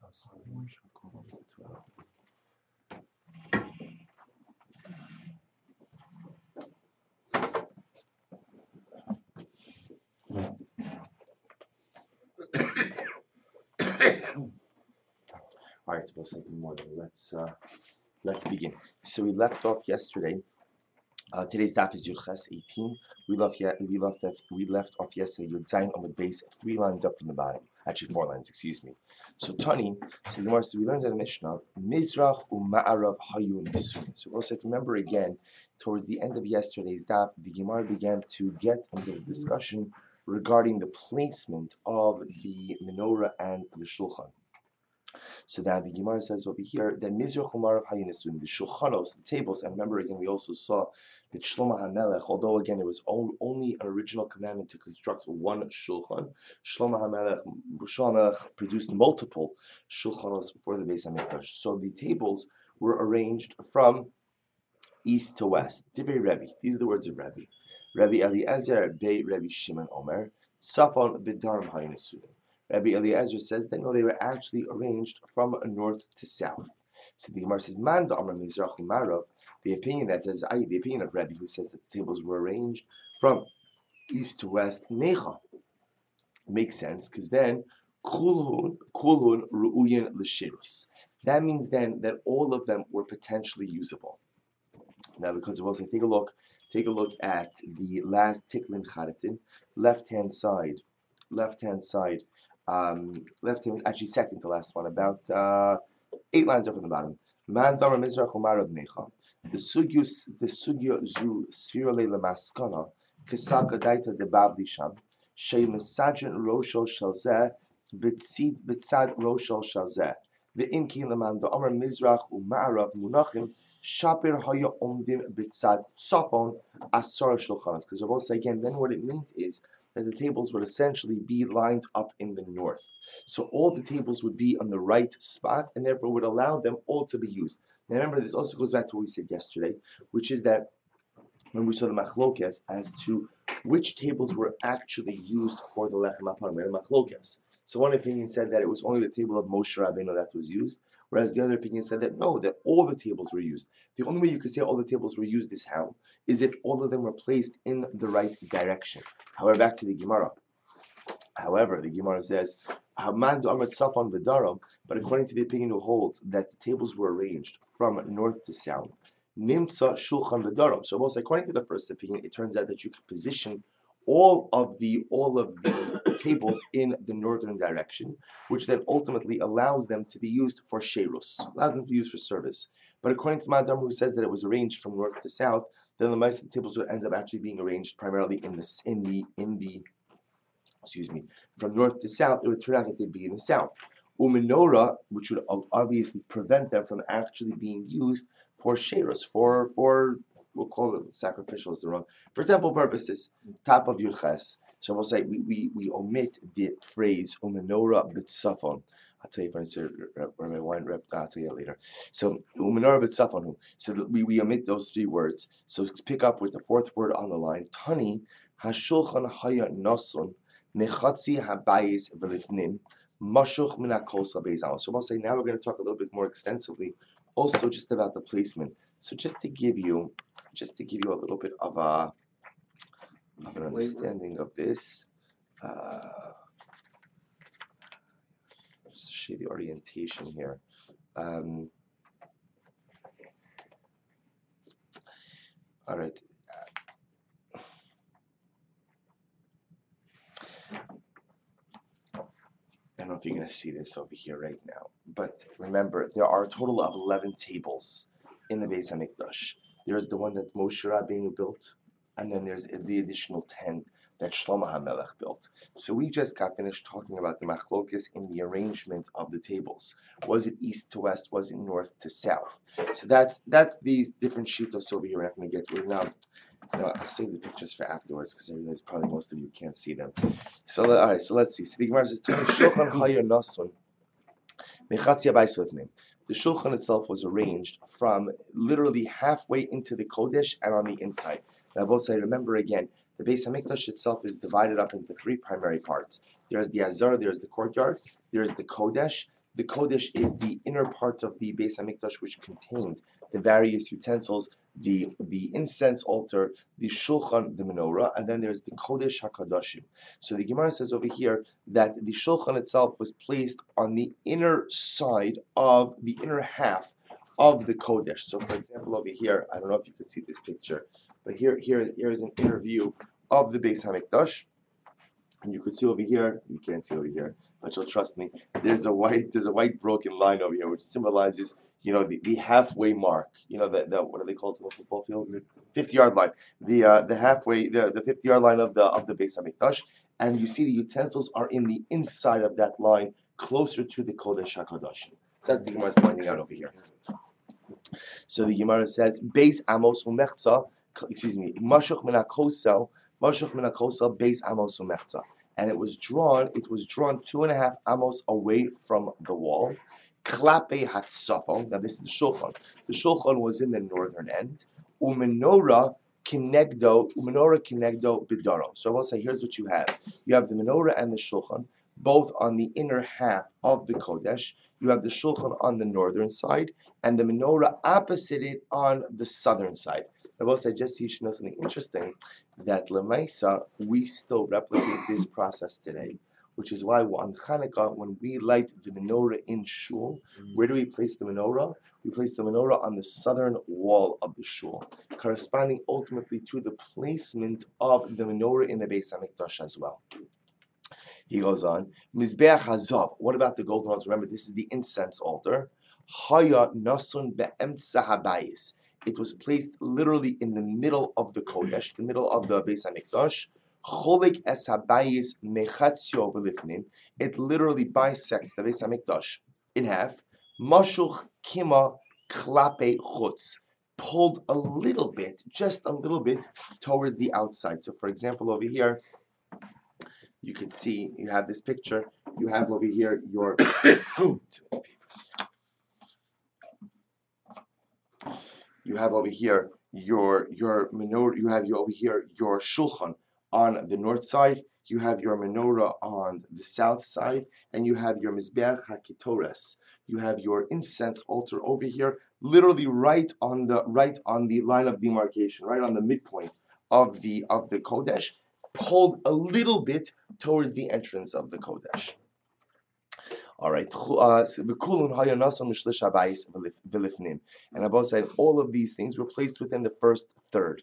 All right, well, second morning. Let's begin. So we left off yesterday. Today's daf is Yudches 18. We left off yesterday Yud Zayin on the base, 3 lines up from the bottom. Actually, 4 lines. Excuse me. So Tani. So the Gemara. So we learned in the Mishnah Mizrach u'Ma'arav Hayun Nisuin. So also, if you remember again, towards the end of yesterday's daf, the Gemara began to get into the discussion regarding the placement of the menorah and the shulchan. So that the Gemara says over here that Mizrach Umar of Hayinisun, the Shulchanos, the tables, and remember again, we also saw that Shlomo HaMelech, although again it was only an original commandment to construct one Shulchan, Shlomo HaMelech produced multiple Shulchanos for the Beis HaMikdash. So the tables were arranged from east to west. Divrei Rebbe, these are the words of Rebbe. Rebbe Eliezer Bei Rebbe Shimon Omer, Safon B'Darim Hayinisun. Rabbi Eliezer says that no, they were actually arranged from north to south. So the Gemara says, "Man da'amar mizrach u'marav." The opinion that says, the opinion of Rabbi who says that the tables were arranged from east to west, necha makes sense because then kulhun ru'uyin l'shirus. That means then that all of them were potentially usable. Now, because we'll say, take a look at the last tiklin charatin, left hand side. Actually second to last one, about 8 lines up from the bottom. Man damar mizrach u'marav necha. The sugya zu sfira lemaskana kesaka daita debavli sham shei mesajin roshol shalzeh b'tzad roshol shalzeh ve'im ki leman damar mizrach u'marav munachim shapir haya omdim b'tzad tzafon asar shulchanos. Because we'll say again, then what it means is that the tables would essentially be lined up in the north. So all the tables would be on the right spot and therefore would allow them all to be used. Now remember, this also goes back to what we said yesterday, which is that when we saw the machlokes as to which tables were actually used for the lechem hapanim, the machlokes. So one opinion said that it was only the table of Moshe Rabbeinu that was used, whereas the other opinion said that no, that all the tables were used. The only way you could say all the tables were used is how? Is if all of them were placed in the right direction. However, back to the Gemara. However, the Gemara says, but according to the opinion who holds that the tables were arranged from north to south, Nimtza Shulchan V'Darom. So also according to the first opinion, it turns out that you could position all of the tables in the northern direction, which then ultimately allows them to be used for sheirus, allows them to be used for service. But according to Madam, who says that it was arranged from north to south, then the most of the tables would end up actually being arranged primarily from north to south. It would turn out that they'd be in the south. Menorah, which would obviously prevent them from actually being used for sheirus, for we'll call it sacrificial is the wrong, for temple purposes. Top of Yudches. So we'll say we omit the phrase menorah b'tzafon. I'll tell you if I answer Rabbi Weinreb. I'll tell you later. So menorah b'tzafon. So we omit those 3 words. So let's pick up with the 4th word on the line. Tani hashulchan haya nason nechatzi habayis v'lifnim. Mashuch min hakol beis al. So we'll say now we're going to talk a little bit more extensively, also just about the placement. So just to give you a little bit of an understanding of this, just to show you the orientation here. All right. I don't know if you're going to see this over here right now, but remember, there are a total of 11 tables in the Beis HaMikdash. There's the one that Moshe Rabbeinu built, and then there's the additional 10 that Shlomo HaMelech built. So we just got finished talking about the machlokes in the arrangement of the tables. Was it east to west? Was it north to south? So that's these different shitos over here. We're not going to get to it now. I'll save the pictures for afterwards because I realize probably most of you can't see them. So all right, so let's see. So the Gemara says, the shulchan itself was arranged from literally halfway into the kodesh and on the inside. And I will say, remember again, the Beis HaMikdash itself is divided up into 3 primary parts. There's the Azar, there's the courtyard, there's the kodesh, The Kodesh is the inner part of the Beis Hamikdash, which contained the various utensils, the incense altar, the Shulchan, the menorah, and then there's the Kodesh HaKadoshim. So the Gemara says over here that the Shulchan itself was placed on the inner side of the inner half of the Kodesh. So for example, over here, I don't know if you can see this picture, but here is an inner view of the Beis Hamikdash. And you can see over here, you can't see over here, but you'll trust me, there's a white broken line over here, which symbolizes, the halfway mark. The what do they call it in the football field? 50-yard line. The halfway, the 50-yard line of the Beis Hamikdash. And you see the utensils are in the inside of that line, closer to the Kodesh HaKadoshim. So that's the Gemara is pointing out over here. So the Gemara says, Beis Amos Umechza, Mashuch Min HaKosel, Mashuch Min HaKosel, Beis Amos Umechza. And it was drawn 2.5 amos away from the wall. Klape Hatzafon. Now this is the Shulchan. The Shulchan was in the northern end. Umenorah Kinegdo Bidaro. So I will say, here's what you have. You have the menorah and the Shulchan, both on the inner half of the Kodesh. You have the Shulchan on the northern side, and the menorah opposite it on the southern side. I will say, just so you should know something interesting, that Lemaisa, we still replicate this process today, which is why on Hanukkah, when we light the menorah in Shul, where do we place the menorah? We place the menorah on the southern wall of the Shul, corresponding ultimately to the placement of the menorah in the Beis Hamikdash as well. He goes on, Mizbeach Hazav. What about the golden altar? Remember, this is the incense altar. Haya nasun be'emtza habayis. It was placed literally in the middle of the Kodesh, the middle of the Beis Hamikdash. Cholik es habayis mechatzio v'lifnim. It literally bisects the Beis Hamikdash in half. Mashuch kima klape chutz. Pulled a little bit, just a little bit, towards the outside. So, for example, over here, you can see, you have this picture, you have over here your food. You have over here your menorah, you have over here your shulchan on the north side, you have your menorah on the south side, and you have your mizbeach hakitoras. You have your incense altar over here, literally right on the line of demarcation, right on the midpoint of the Kodesh, pulled a little bit towards the entrance of the Kodesh. All right. And Abba said all of these things were placed within the first third.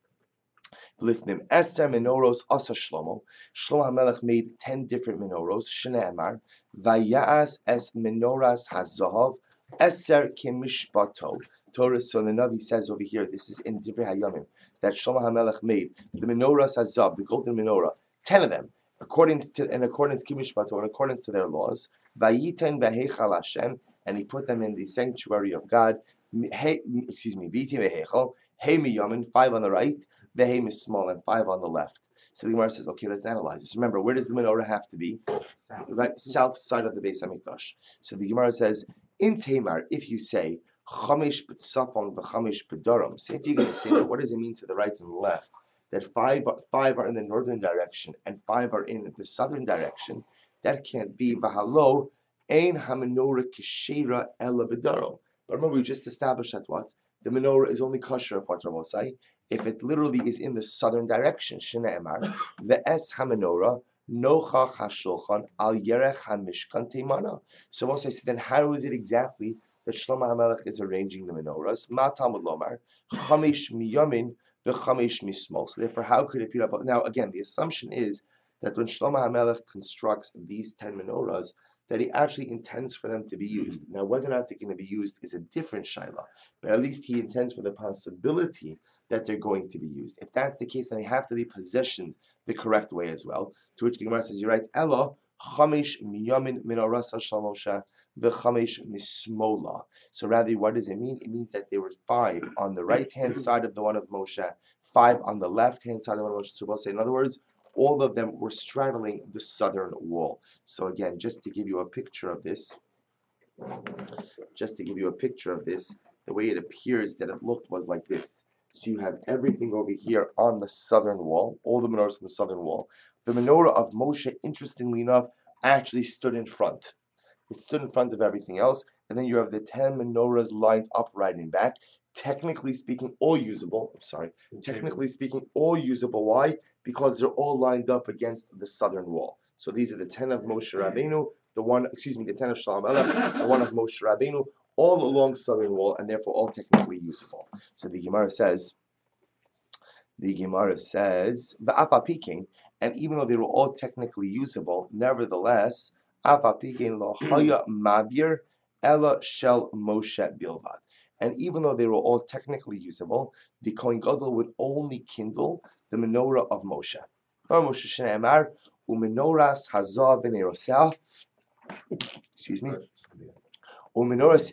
Esther menoros asa Shlomo. Shlomo HaMelech made 10 different menoros. Shne'emar vayas es menoras hazahav Esther kimishpato. Torah. So the Navi says over here, this is in Divrei Hayamim, that Shlomo HaMelech made the menoras hazav, the golden menorah, 10 of them, in accordance to their laws. Vayitan v'heichal Hashem, and he put them in the sanctuary of God. V'yitin v'heichal, hey miyamin, 5 on the right, v'hei mismal, and 5 on the left. So the Gemara says, okay, let's analyze this. Remember, where does the menorah have to be? Right, south side of the Beis Hamikdash. So the Gemara says, in Tamar, if you say chamesh b'tzafon v'chamesh b'daram, so if you're going to say that, what does it mean to the right and the left? That five are in the northern direction and 5 are in the southern direction. That can't be v'halo ein hamenorah keshira ela b'daram. But remember, we just established that what? The menorah is only kosher, if what Rav will say, if it literally is in the southern direction. Shne'emar ve'es hamenorah nocha hashulchan al yerech hamishkan teimana. So we'll say, so then how is it exactly that Shlomo HaMelech is arranging the menorahs? Ma Talmud lomar chamesh miyamin v'chamesh mismol. So therefore, how could it be up? Now again, the assumption is that when Shlomo HaMelech constructs these 10 menorahs, that he actually intends for them to be used. Now, whether or not they're going to be used is a different shaila, but at least he intends for the possibility that they're going to be used. If that's the case, then they have to be positioned the correct way as well. To which the Gemara says, you're right, Ella, chamesh miyamin menorasa shel Moshe, v'chamesh mismola. So rather, what does it mean? It means that there were 5 on the right-hand side of the one of Moshe, 5 on the left-hand side of the one of Moshe. So we'll say, in other words, all of them were straddling the southern wall. So again, just to give you a picture of this, the way it appears that it looked was like this. So you have everything over here on the southern wall, all the menorahs on the southern wall. The menorah of Moshe, interestingly enough, actually stood in front. It stood in front of everything else. And then you have the 10 menorahs lined upright and back. Technically speaking, all usable. I'm sorry. Technically speaking, all usable. Why? Because they're all lined up against the southern wall. So these are the 10 of Moshe Rabbeinu, the 10 of Shalom Melech, the one of Moshe Rabbeinu, all along southern wall, and therefore all technically usable. So the Gemara says, V'afa Peking, and even though they were all technically usable, nevertheless, Afa Peking lo haya mavir ela shel Moshe bilvad. And even though they were all technically usable, the Kohen Gadol would only kindle the menorah of Moshe. Moshe Shneimar umenoras hazav v'neirosel. Excuse me. Umenoras.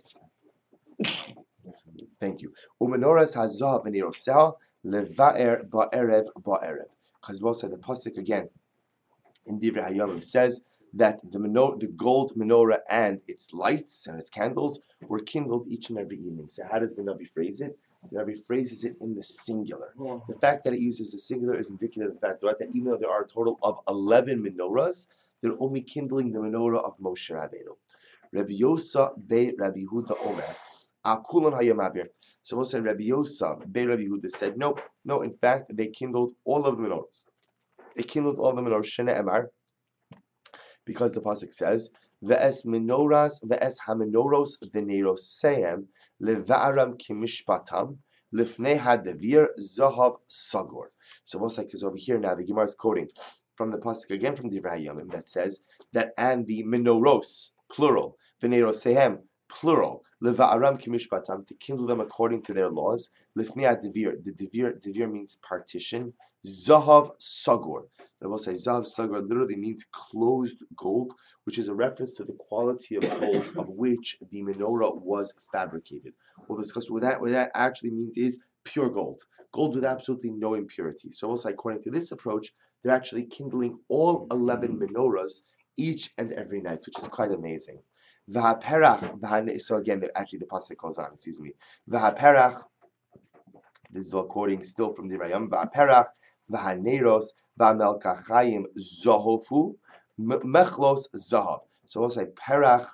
Thank you. Umenoras hazav v'neirosel levaer ba'erev ba'erev. Chazal said the pasuk again in Divrei Hayamim says that the gold menorah and its lights and its candles were kindled each and every evening. So how does the Navi phrase it? The Navi phrases it in the singular. The fact that it uses the singular is indicative of the fact that even though there are a total of 11 menorahs, they're only kindling the menorah of Moshe Rabbeinu. Rabbi Yosa be Rabbi Huda Omer, Akulan Hayamavir. So we'll say Rabbi Yosa be Rabbi Huda said, no, in fact, they kindled all of the menorahs. They kindled all of the menorahs. Shene Emar, because the pasuk says, "Ve'es hamenoros v'neiroseim leva'aram kimishpatam lifnei hadavir zahav sagor." So most like is over here now. The Gemara is quoting from the pasuk again from Divrei Hayamim that says that and the menoros plural v'neiroseim plural leva'aram kimishpatam to kindle them according to their laws. Lifnei hadavir. The divir means partition. Zahav sagor. I will say Zahav Sagar literally means closed gold, which is a reference to the quality of gold of which the menorah was fabricated. We'll discuss what that actually means is pure gold. Gold with absolutely no impurities. So I will say according to this approach, they're actually kindling all 11 menorahs each and every night, which is quite amazing. So again, actually the pasuk goes on, excuse me. V'haperach, this is all quoting still from the Rayam. V'haperach, v'haneros, V'amelkachayim zohofu mechlos zahav. So we'll say perach,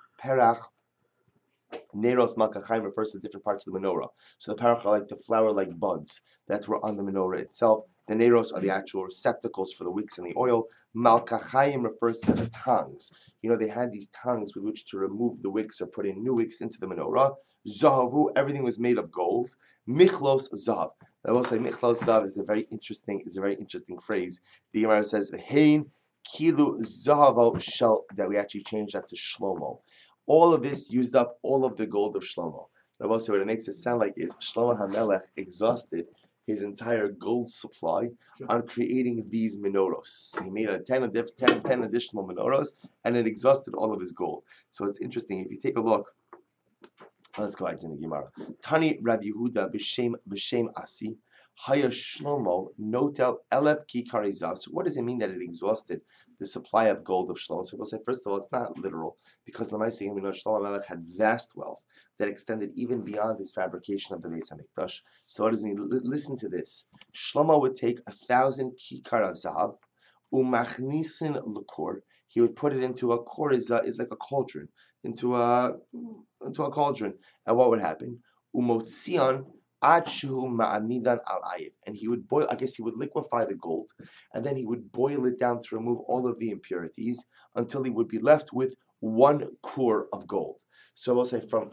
neros malkachayim refers to different parts of the menorah. So the perach are like the flower-like buds that were on the menorah itself. The neros are the actual receptacles for the wicks and the oil. Malkachayim refers to the tongues. You know, they had these tongues with which to remove the wicks or put in new wicks into the menorah. Zahavu, everything was made of gold. Michlos zahav. I will say Michlos zahav is a very interesting phrase. The Gemara says Hein kilu zahavo shel, that we actually changed that to Shlomo. All of this used up all of the gold of Shlomo. I will say what it makes it sound like is Shlomo HaMelech exhausted his entire gold supply on creating these menorahs. So he made 10 additional menorahs, and it exhausted all of his gold. So it's interesting if you take a look. Let's go back to the Gemara. Tani Rabbi Yehuda b'shem Asi Haya Shlomo Notel Elef Kikarizah. So what does it mean that it exhausted the supply of gold of Shlomo? So we'll say first of all, it's not literal because Lamaising we know Shlomo Melech had vast wealth that extended even beyond his fabrication of the Beis Hamikdash. So what does it mean? Listen to this. Shlomo would take 1,000 kikar of zahav, umachnisin l'kor. He would put it into a kor is like a cauldron, into a cauldron, and what would happen? Umotzion adshu ma'amidan al ayiv, and he would boil. I guess he would liquefy the gold, and then he would boil it down to remove all of the impurities until he would be left with 1 kur of gold. So we'll say from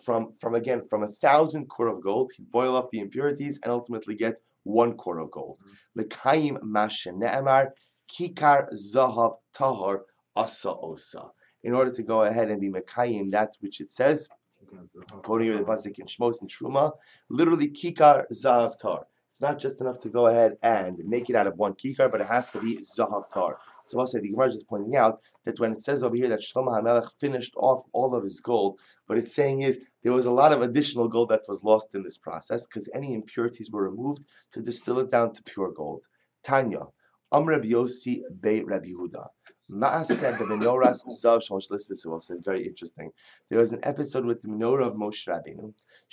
1,000 kur of gold, he'd boil up the impurities and ultimately get 1 kur of gold. L'kayim mashe ne'emar kikar zahav tahar asa osa. In order to go ahead and be mekayim that which it says, quoting the pasuk in Shmos and Truma, literally kikar zahav tar. It's not just enough to go ahead and make it out of 1 kikar, but it has to be zahav tar. So also the Gemara is pointing out that when it says over here that Shlomo HaMelech finished off all of his gold, what it's saying is there was a lot of additional gold that was lost in this process because any impurities were removed to distill it down to pure gold. Tanya, Rabbi Yossi be Rabbi Yehuda. Ma'aseh b'menoras zav shalosh. Listen to us. It's very interesting. There was an episode with the menorah of Moshe Rabbeinu.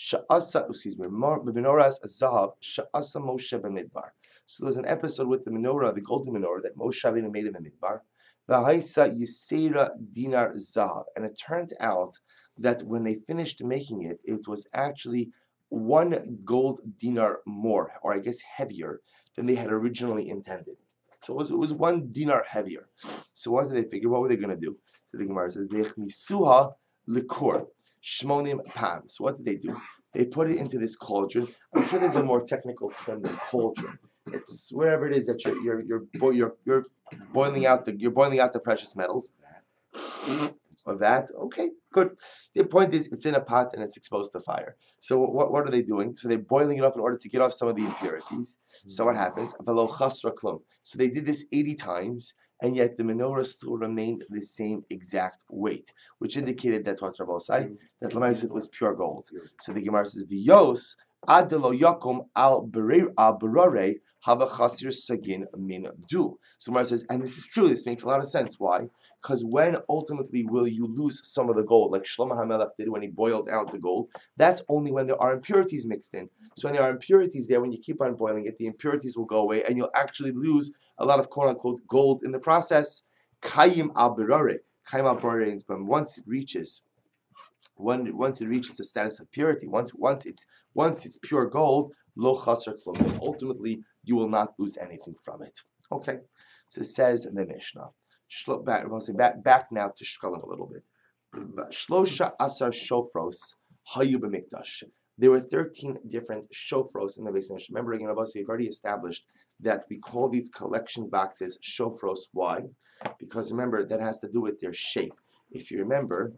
B'menoras zav sha'asa Moshe b'midbar. So there was an episode with the menorah, the golden menorah that Moshe Rabbeinu made in the midbar. V'haisa Yisera dinar zahav. And it turned out that when they finished making it, it was actually 1 gold dinar more, or I guess heavier, than they had originally intended. So it was 1 dinar heavier. So what did they figure? What were they going to do? So the Gemara says, "Ve'chmisuha likur shmonim pam." So what did they do? They put it into this cauldron. I'm sure there's a more technical term than cauldron. It's wherever it is that you're boiling out the precious metals. Of that, okay, good. The point is, it's in a pot and it's exposed to fire. So what are they doing? So they're boiling it off in order to get off some of the impurities. So what happens? Velo chasra klum. So they did this 80 times, and yet the menorah still remained the same exact weight, which indicated that what Rabbi said, that Lamaisit was pure gold. So the Gemara says, V'yos adelo yakum al berare hava chasir sagin min du. So Gemara says, and this is true. This makes a lot of sense. Why? Because when ultimately will you lose some of the gold, like Shlomo HaMelech did when he boiled out the gold? That's only when there are impurities mixed in. So when there are impurities there, when you keep on boiling it, the impurities will go away, and you'll actually lose a lot of quote-unquote gold in the process. Kayim al-berare. Kayim al-berare means once it reaches the status of purity, once it's pure gold, lo chaser klum, then ultimately you will not lose anything from it. Okay, so it says in the Mishnah. Back now to Shkalim a little bit. Shlosha asar shofros hayu b'mikdash. There were 13 different shofros in the Beis Hamikdash. Remember, again, we've already established that we call these collection boxes shofros. Why? Because remember, that has to do with their shape. If you remember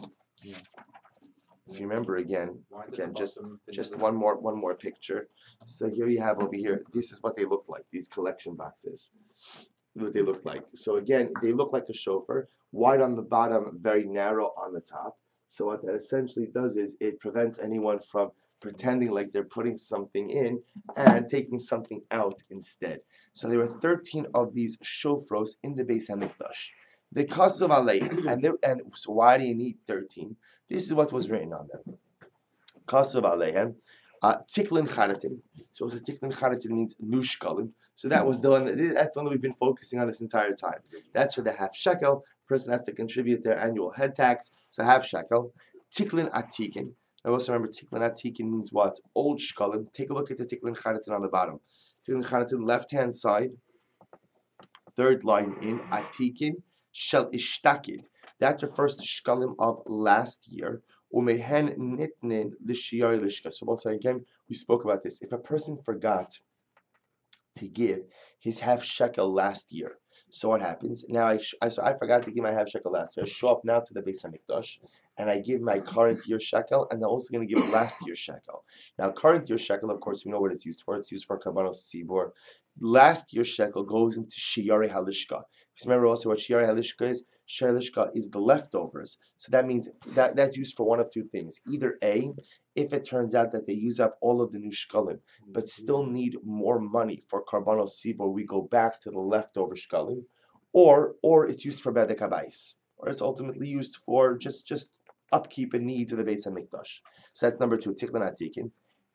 again, just one more picture. So here you have over here. This is what they look like. These collection boxes. What they look like. So again, they look like a shofar, wide on the bottom, very narrow on the top. So what that essentially does is it prevents anyone from pretending like they're putting something in and taking something out instead. So there were 13 of these shofros in the Beis Hamikdash. The kasav aleihem, and so why do you need 13? This is what was written on them. Kasav aleihem. Tiklin charatin. So it's a tiklin charatin means nushkalim. So that's the one that we've been focusing on this entire time. That's for the half shekel. Person has to contribute their annual head tax. So half shekel. Tiklin atikin. I also remember tiklin atikin means what? Old shkalim. Take a look at the tiklin charatin on the bottom. Tiklin charatin, left hand side, third line in atikin shel ishtakid. That refers to shkalim of last year. Umehen nitnin l'shiyar lishka. So also again, we spoke about this. If a person forgot to give his half shekel last year, so what happens? Now I forgot to give my half shekel last year. I show up now to the Beis Hamikdash, and I give my current year shekel, and I'm also going to give last year's shekel. Now, current year shekel, of course, we know what it's used for. It's used for Karbanos Tzibor. Last year's shekel goes into Shiyare Halishka. Remember also what Shiyare Halishka is? Shiyare Halishka is the leftovers. So that means that's used for one of two things. Either A, if it turns out that they use up all of the new shkalim, but still need more money for Karbanos Tzibor, we go back to the leftover shkalim, or it's used for Bedek Habayis, or it's ultimately used for just upkeep and needs of the Beis Hamikdash. So that's number 2, Tiklin Atikin.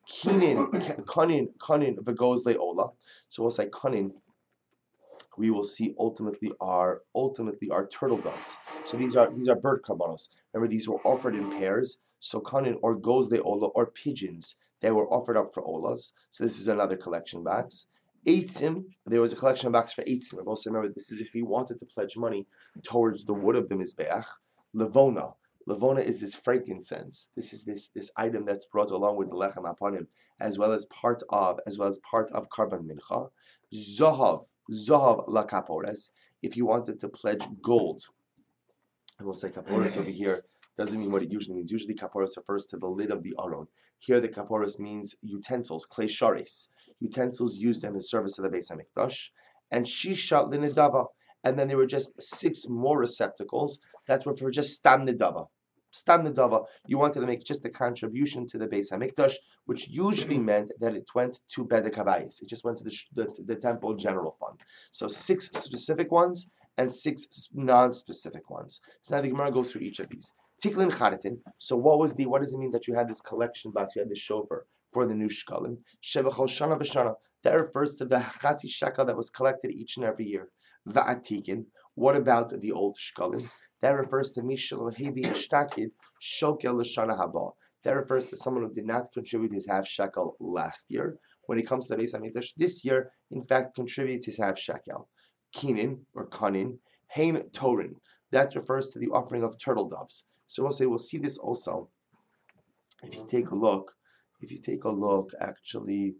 Kanin v'goz le'ola. So we'll say kanin. We will see ultimately our turtle doves. So these are bird karbanos. Remember, these were offered in pairs. So kanin or goz le'ola or pigeons, they were offered up for olas. So this is another collection box. Eitzim, there was a collection box for eitzim. Also remember, this is if you wanted to pledge money towards the wood of the mizbeach. Levona. Levona is this frankincense. This is this item that's brought along with the lechem apanim, as well as part of karban mincha. Zahav la kapores. If you wanted to pledge gold, and we'll say kapores over here doesn't mean what it usually means. Usually kapores refers to the lid of the aron. Here the kapores means utensils, klei sharis, utensils used in the service of the Beis Hamikdash, and shisha linedava. And then there were just 6 more receptacles that were for just stam nedava. Stam nedava, you wanted to make just a contribution to the Beis Hamikdash, which usually meant that it went to Bedek Habayis. It just went to the temple general fund. So 6 specific ones and 6 non-specific ones. So now the Gemara goes through each of these. Tiklin charatin. So what does it mean that you had this collection box, you had this shofar for the new shkalim? Shevachol shana v'shana. That refers to the chatzi shekel that was collected each and every year. Va'atikin, What about the old shkalim? That refers to Mishal Hevi Ishtakid Shokel Lashana Haba. That refers to someone who did not contribute his half shekel last year. When it comes to the Beis Hamikdash this year, in fact, contributes his half shekel. Kinin or Kanin, Hain Torin. That refers to the offering of turtle doves. So we'll see this also. If you take a look, actually,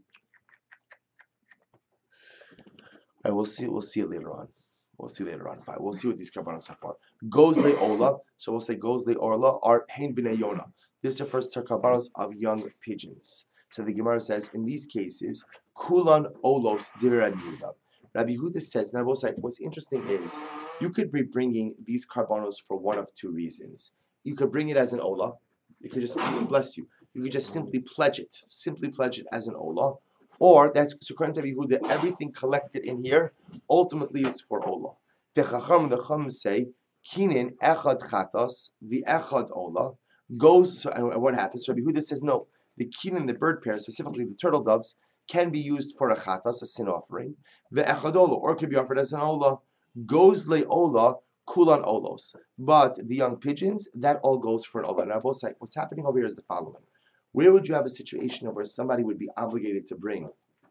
we'll see it later on. We'll see later on. Fine. We'll see what these karbanos are for. Goes le ola. So we'll say goes le ola are hein b'nei Yona. This refers to karbanos of young pigeons. So the Gemara says in these cases, kulan olos dir Rabbi Yehuda. Rabbi Yehuda says. Now we'll say what's interesting is you could be bringing these karbanos for one of two reasons. You could bring it as an ola. You could just bless you. You could just simply pledge it as an olah, or that's according to Yehuda, everything collected in here ultimately is for olah. The Chacham say, kinin echad chatas, the echad olah goes. So and what happens? Rabbi Yehuda says no. The kinin, the bird pair, specifically the turtle doves, can be used for a chatas, a sin offering. The echad olah, or it could be offered as an olah. Goes le olah. Kulan olos, but the young pigeons, that all goes for an olah. Now, both sides, what's happening over here is the following: where would you have a situation where somebody would be obligated to bring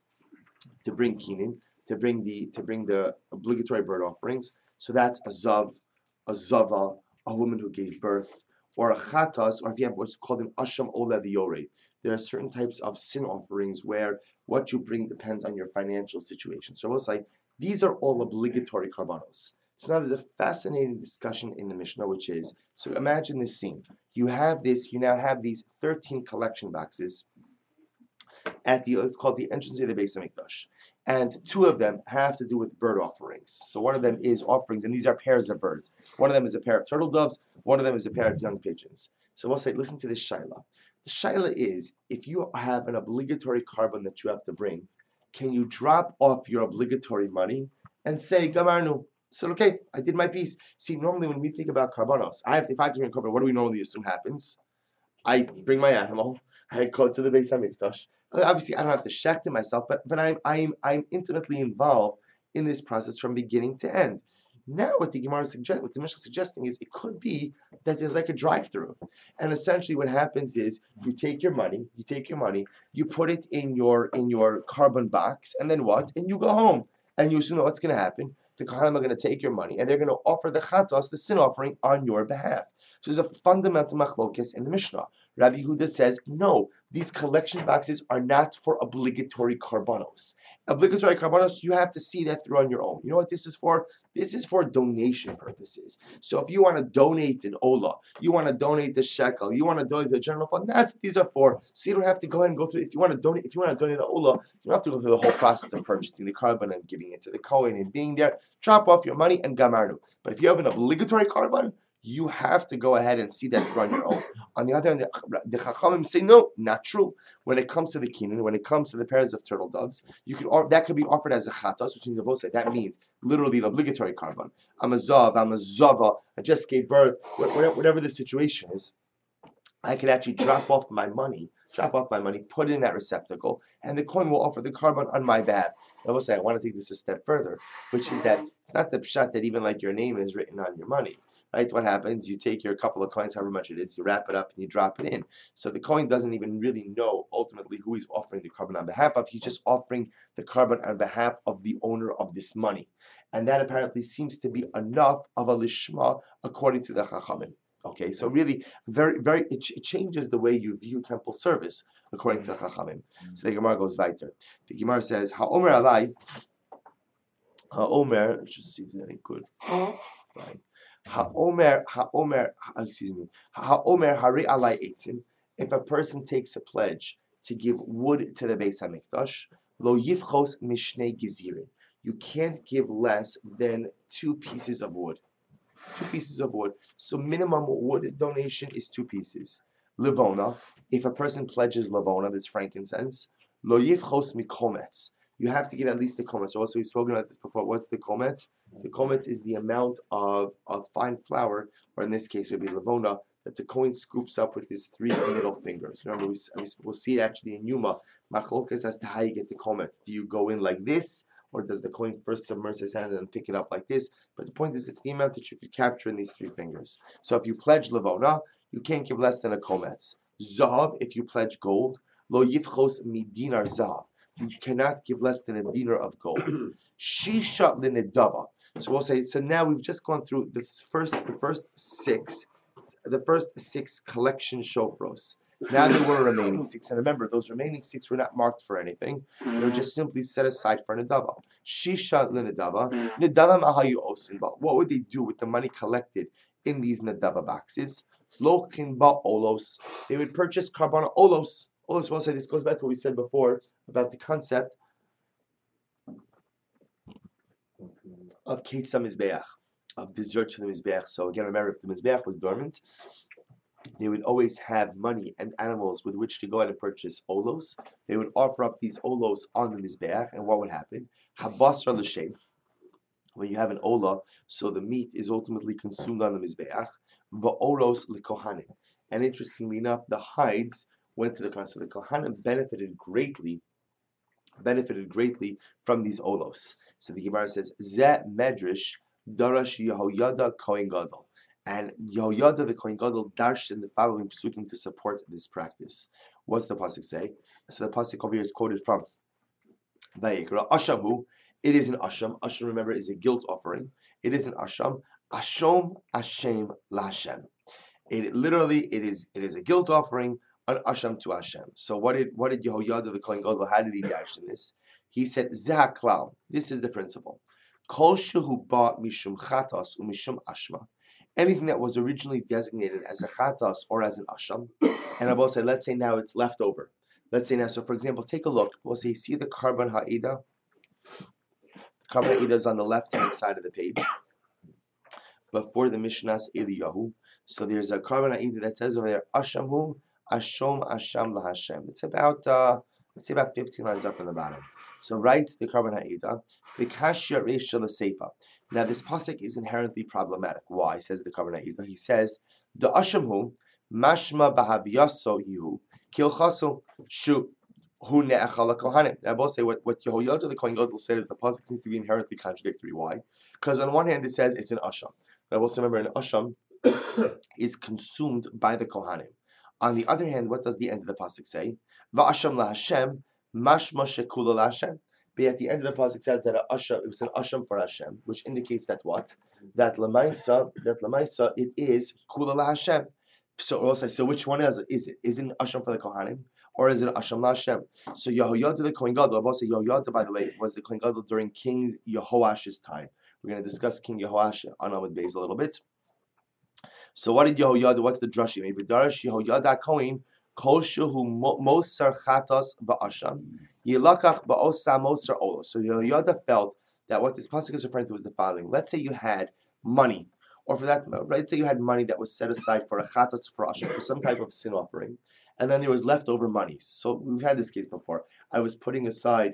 kinin, to bring the obligatory bird offerings? So that's a zav, a zava, a woman who gave birth, or a chatas, or if you have what's called an asham ola v'yorei. There are certain types of sin offerings where what you bring depends on your financial situation. So we'll say these are all obligatory karbanos. So now there's a fascinating discussion in the Mishnah, which is, so imagine this scene. You now have these 13 collection boxes it's called the entrance of the Beis Hamikdash. And two of them have to do with bird offerings. So one of them is offerings, and these are pairs of birds. One of them is a pair of turtle doves, one of them is a pair of young pigeons. So we'll say, listen to this shaila. The shaila is, if you have an obligatory carbon that you have to bring, can you drop off your obligatory money and say, Gamarnu? So okay, I did my piece. See, normally when we think about karbanos, if I have to bring a carbon, what do we normally assume happens? I bring my animal, I go to the Beis Hamikdash. Obviously, I don't have to shecht it myself, but I'm intimately involved in this process from beginning to end. Now, what the Gemara suggests, what the Mishnah is suggesting is, it could be that there's like a drive-through, and essentially what happens is you take your money, you put it in your carbon box, and then what? And you go home, and you assume what's going to happen. The Kohanim are going to take your money, and they're going to offer the chatos, the sin offering, on your behalf. So there's a fundamental machlokes in the Mishnah. Rabbi Yehuda says, no, these collection boxes are not for obligatory karbanos. Obligatory karbanos, you have to see that through on your own. You know what this is for? This is for donation purposes. So if you want to donate an olah, you want to donate the shekel, you want to donate the general fund, that's what these are for. So you don't have to go ahead and go through. If you want to donate an olah, you don't have to go through the whole process of purchasing the carbon and giving it to the Kohen and being there. Drop off your money and gamarnu. But if you have an obligatory carbon, you have to go ahead and see that through on your own. On the other hand, the Chachamim say no, not true. When it comes to the kinin, when it comes to the pairs of turtle doves, that could be offered as a chatas, which means the both say that means literally an obligatory carbon. I'm a zav, I'm a zava, I just gave birth. Whatever the situation is, I could actually drop off my money, put it in that receptacle, and the coin will offer the carbon on my behalf. I will say I want to take this a step further, which is that it's not the pshat that even like your name is written on your money. Right? What happens? You take your couple of coins, however much it is, you wrap it up and you drop it in. So the coin doesn't even really know ultimately who he's offering the carbon on behalf of. He's just offering the carbon on behalf of the owner of this money. And that apparently seems to be enough of a lishma according to the Chachamim. Okay, so really, it changes the way you view temple service according to the Chachamim. So the Gemara goes weiter. The Gemara says, "Ha'omer alai, ha'omer." Let's just see if there's any good. Fine. Ha'omer, hari alai etzim. If a person takes a pledge to give wood to the Beis Hamikdash, lo yifchos mishnei gezirin. You can't give less than 2 pieces of wood. 2 pieces of wood. So minimum wood donation is 2 pieces. Levona, if a person pledges levona, that's frankincense, lo yifchos mikometz. You have to give at least the kometz. Also, we've spoken about this before. What's the kometz? The kometz is the amount of fine flour, or in this case, it would be levona, that the Kohen scoops up with his 3 middle fingers. Remember, we'll see it actually in Yuma. Machlokes as to how you get the kometz. Do you go in like this, or does the Kohen first submerge his hand and then pick it up like this? But the point is, it's the amount that you could capture in these 3 fingers. So if you pledge levona, you can't give less than a kometz. Zahav, if you pledge gold, lo yifchos midinar zahav. You cannot give less than a dinar of gold. Shisha linedava. So we'll say. So now we've just gone through the first 6 collection shofros. Now there were remaining 6, and remember, those remaining 6 were not marked for anything. They were just simply set aside for nedava. Shisha linedava. Nedava mahayu osin. But what would they do with the money collected in these nedava boxes? Lochin ba olos. They would purchase carbon olos. Olos. We'll say this goes back to what we said before about the concept of Ketzah Mizbeach, of dessert to the Mizbeach. So again, remember, if the Mizbeach was dormant, they would always have money and animals with which to go out and purchase olos. They would offer up these olos on the Mizbeach, and what would happen? Habasra l'shem. When you have an ola, so the meat is ultimately consumed on the Mizbeach. Va'oros l'kohanim. And interestingly enough, the hides went to the Kohanim. So the Kohanim benefited greatly from these olos. So the Gemara says, Zeh medrash darash Yehoyada Kohen Gadol. And Yehoyada the Kohen Gadol darshed in the following psukim to support this practice. What's the pasuk say? So the pasuk over here is quoted from Vayikra. Ashamhu, it is an asham. Asham, remember, is a guilt offering. It is an asham. Ashom Hashem laHashem. It is a guilt offering, an asham to Hashem. So what did Yehoyada the Kohen Gadol, how did he dash in this? He said, Zeh klal. This is the principle. Kol shehu ba mishum chatas umishum ashma. Anything that was originally designated as a chatas or as an asham, and I will say, let's say now it's left over. Let's say now, so for example, take a look. We'll say, see the carbon ha'ida? Carbon ha'ida is on the left-hand side of the page, before the Mishnahs Eliyahu. So there's a carbon ha'ida that says over there, Ashamhu, Ashom, Asham laHashem. It's about, let's say about 15 lines up from the bottom. So write the carbon ha'ida, the kashya reisha l'seifa. Now this pasuk is inherently problematic. Why? Says the carbon ha'ida. He says, the Ashamhu, mashma bahavyaso yihu, kilchasu, shu, hu ne'achal kohanim. Now I will say what Yehoyada the Kohen Gadol said is the pasuk seems to be inherently contradictory. Why? Because on one hand it says it's an asham. But I also remember an asham is consumed by the kohanim. On the other hand, what does the end of the pasuk say? Va'asham laHashem, mashma shekula laHashem. But at the end of the pasuk says that it was an asham for Hashem, which indicates that what? That lemaisa, it is kula laHashem. So also, so which one is it? Is it an asham for the kohanim, or is it an asham laHashem? So Yehoyada the Kohen Gadol, I will say Yehoyada, by the way, was the Kohen Gadol during King Yehoash's time. We're going to discuss King Yehoash on Amud Beis a little bit. So what did Yehoyada? What's the drushi? Maybe Darash Yehoyada Kohen Kol Shehu Mosar Chatas Ba'asham Yilakach Ba'osa Mosar Olo. So Yehoyada felt that what this pasuk is referring to was the following. Let's say you had money, or for that, let's say you had money that was set aside for a Chatas for Asham, for some type of sin offering, and then there was leftover money. So we've had this case before. I was putting aside